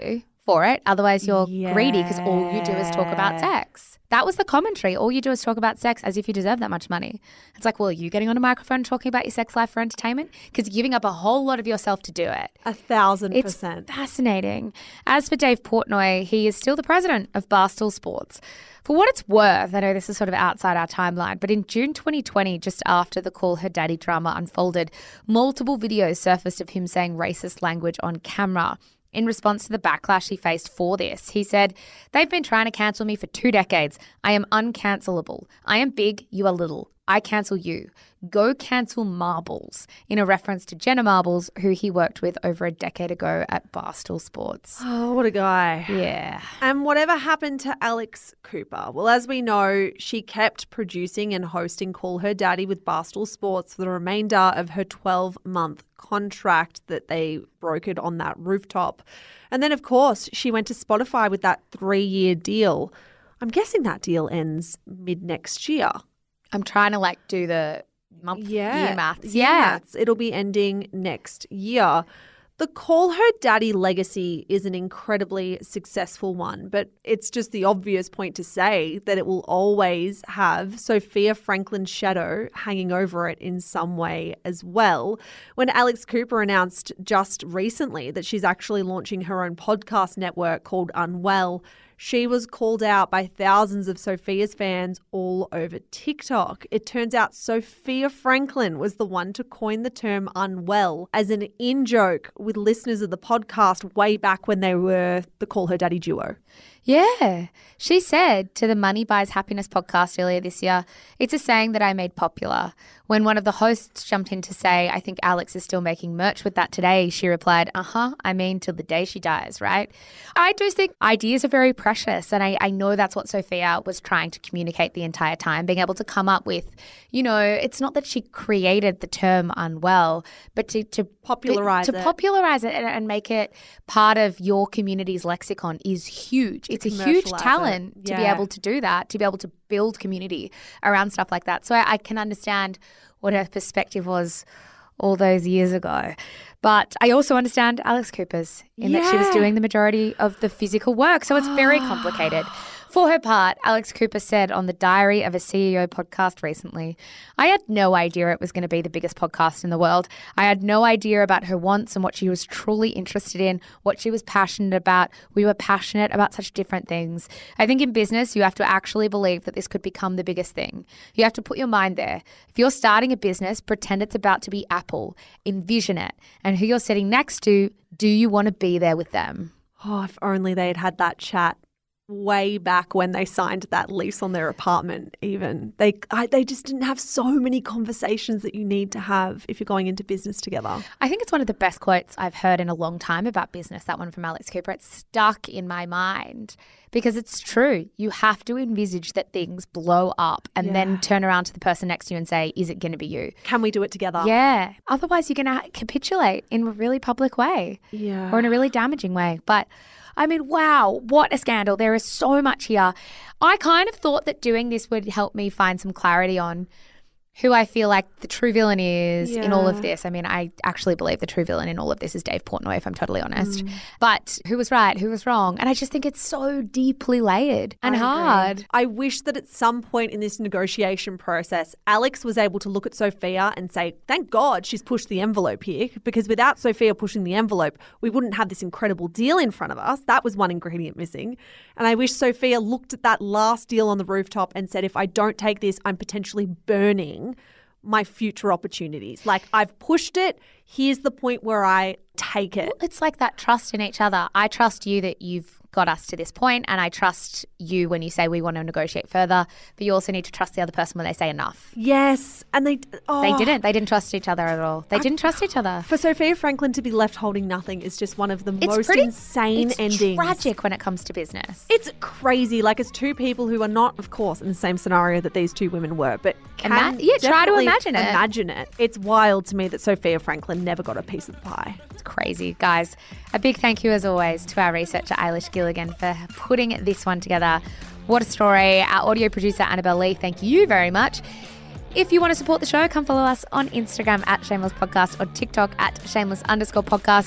for it. Otherwise, you're greedy because all you do is talk about sex. That was the commentary. All you do is talk about sex as if you deserve that much money. It's like, well, are you getting on a microphone and talking about your sex life for entertainment? Because you're giving up a whole lot of yourself to do it.
1,000%.
It's fascinating. As for Dave Portnoy, he is still the president of Barstool Sports. For what it's worth, I know this is sort of outside our timeline, but in June 2020, just after the Call Her Daddy drama unfolded, multiple videos surfaced of him saying racist language on camera. In response to the backlash he faced for this, he said, "They've been trying to cancel me for 2 decades. I am uncancelable. I am big, you are little. I cancel you. Go cancel Marbles," in a reference to Jenna Marbles, who he worked with over a decade ago at Barstool Sports.
Oh, what a guy.
Yeah.
And whatever happened to Alex Cooper? Well, as we know, she kept producing and hosting Call Her Daddy with Barstool Sports for the remainder of her 12-month contract that they brokered on that rooftop. And then, of course, she went to Spotify with that 3-year deal. I'm guessing that deal ends mid-next year.
I'm trying to do the year maths. Yeah.
It'll be ending next year. The Call Her Daddy legacy is an incredibly successful one, but it's just the obvious point to say that it will always have Sophia Franklin's shadow hanging over it in some way as well. When Alex Cooper announced just recently that she's actually launching her own podcast network called Unwell, she was called out by thousands of Sophia's fans all over TikTok. It turns out Sophia Franklin was the one to coin the term unwell as an in-joke with listeners of the podcast way back when they were the Call Her Daddy duo.
Yeah. She said to the Money Buys Happiness podcast earlier this year, "It's a saying that I made popular." When one of the hosts jumped in to say, "I think Alex is still making merch with that today," she replied, I mean, till the day she dies, right? I do think ideas are very precious. And I know that's what Sophia was trying to communicate the entire time, being able to come up with, it's not that she created the term unwell, but to
popularize it.
To popularize it and make it part of your community's lexicon is huge. It's a huge talent to be able to do that, to be able to build community around stuff like that. So I can understand what her perspective was all those years ago. But I also understand Alex Cooper's in that she was doing the majority of the physical work. So it's very complicated. For her part, Alex Cooper said on the Diary of a CEO podcast recently, "I had no idea it was going to be the biggest podcast in the world. I had no idea about her wants and what she was truly interested in, what she was passionate about. We were passionate about such different things. I think in business, you have to actually believe that this could become the biggest thing. You have to put your mind there. If you're starting a business, pretend it's about to be Apple. Envision it. And who you're sitting next to, do you want to be there with them?"
Oh, if only they had had that chat way back when they signed that lease on their apartment even. They just didn't have so many conversations that you need to have if you're going into business together.
I think it's one of the best quotes I've heard in a long time about business, that one from Alex Cooper. It's stuck in my mind because it's true. You have to envisage that things blow up and then turn around to the person next to you and say, is it going to be you?
Can we do it together?
Yeah. Otherwise, you're going to capitulate in a really public way or in a really damaging way. But I mean, wow, what a scandal. There is so much here. I kind of thought that doing this would help me find some clarity on who I feel like the true villain is in all of this. I mean, I actually believe the true villain in all of this is Dave Portnoy, if I'm totally honest. But who was right, who was wrong? And I just think it's so deeply layered and hard.
I wish that at some point in this negotiation process, Alex was able to look at Sophia and say, thank God she's pushed the envelope here, because without Sophia pushing the envelope, we wouldn't have this incredible deal in front of us. That was one ingredient missing. And I wish Sophia looked at that last deal on the rooftop and said, if I don't take this, I'm potentially burning my future opportunities. Like, I've pushed it. Here's the point where I take it.
Well, it's like that trust in each other. I trust you that you've got us to this point, and I trust you when you say we want to negotiate further, but you also need to trust the other person when they say enough.
Yes. And they didn't trust each other at all. They didn't trust each other. For Sophia Franklin to be left holding nothing is just one of the most insane endings.
It's tragic when it comes to business.
It's crazy. Like, it's two people who are not, of course, in the same scenario that these two women were, but
try to imagine it.
Imagine it. It's wild to me that Sophia Franklin never got a piece of the pie.
It's crazy. Guys, a big thank you as always to our researcher Eilish Gilligan for putting this one together. What a story. Our audio producer Annabelle Lee, thank you very much. If you want to support the show, come follow us on Instagram at Shameless Podcast or TikTok at Shameless_podcast.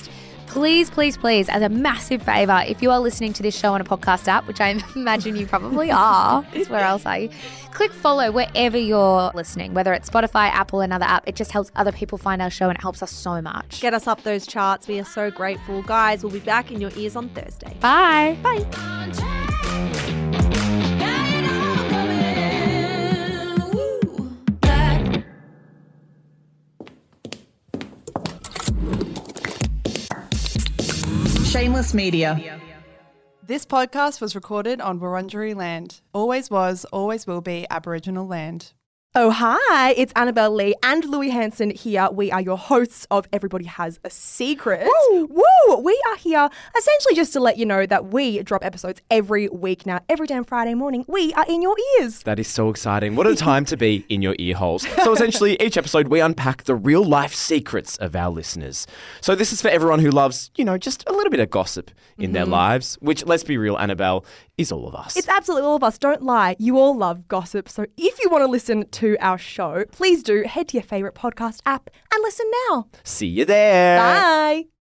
Please, please, please, as a massive favour, if you are listening to this show on a podcast app, which I imagine you probably are, because where else are you? Click follow wherever you're listening, whether it's Spotify, Apple, another app. It just helps other people find our show and it helps us so much.
Get us up those charts. We are so grateful. Guys, we'll be back in your ears on Thursday.
Bye.
Bye.
Shameless Media. This podcast was recorded on Wurundjeri land. Always was, always will be Aboriginal land.
Oh, hi, it's Annabelle Lee and Louis Hanson here. We are your hosts of Everybody Has a Secret. Woo! Woo! We are here essentially just to let you know that we drop episodes every week now. Every damn Friday morning, we are in your ears.
That is so exciting. What a time to be in your ear holes. So essentially, each episode we unpack the real life secrets of our listeners. So this is for everyone who loves, just a little bit of gossip in their lives, which, let's be real, Annabelle, is all of us.
It's absolutely all of us. Don't lie. You all love gossip. So if you want to listen to our show, please do head to your favourite podcast app and listen now.
See you there.
Bye.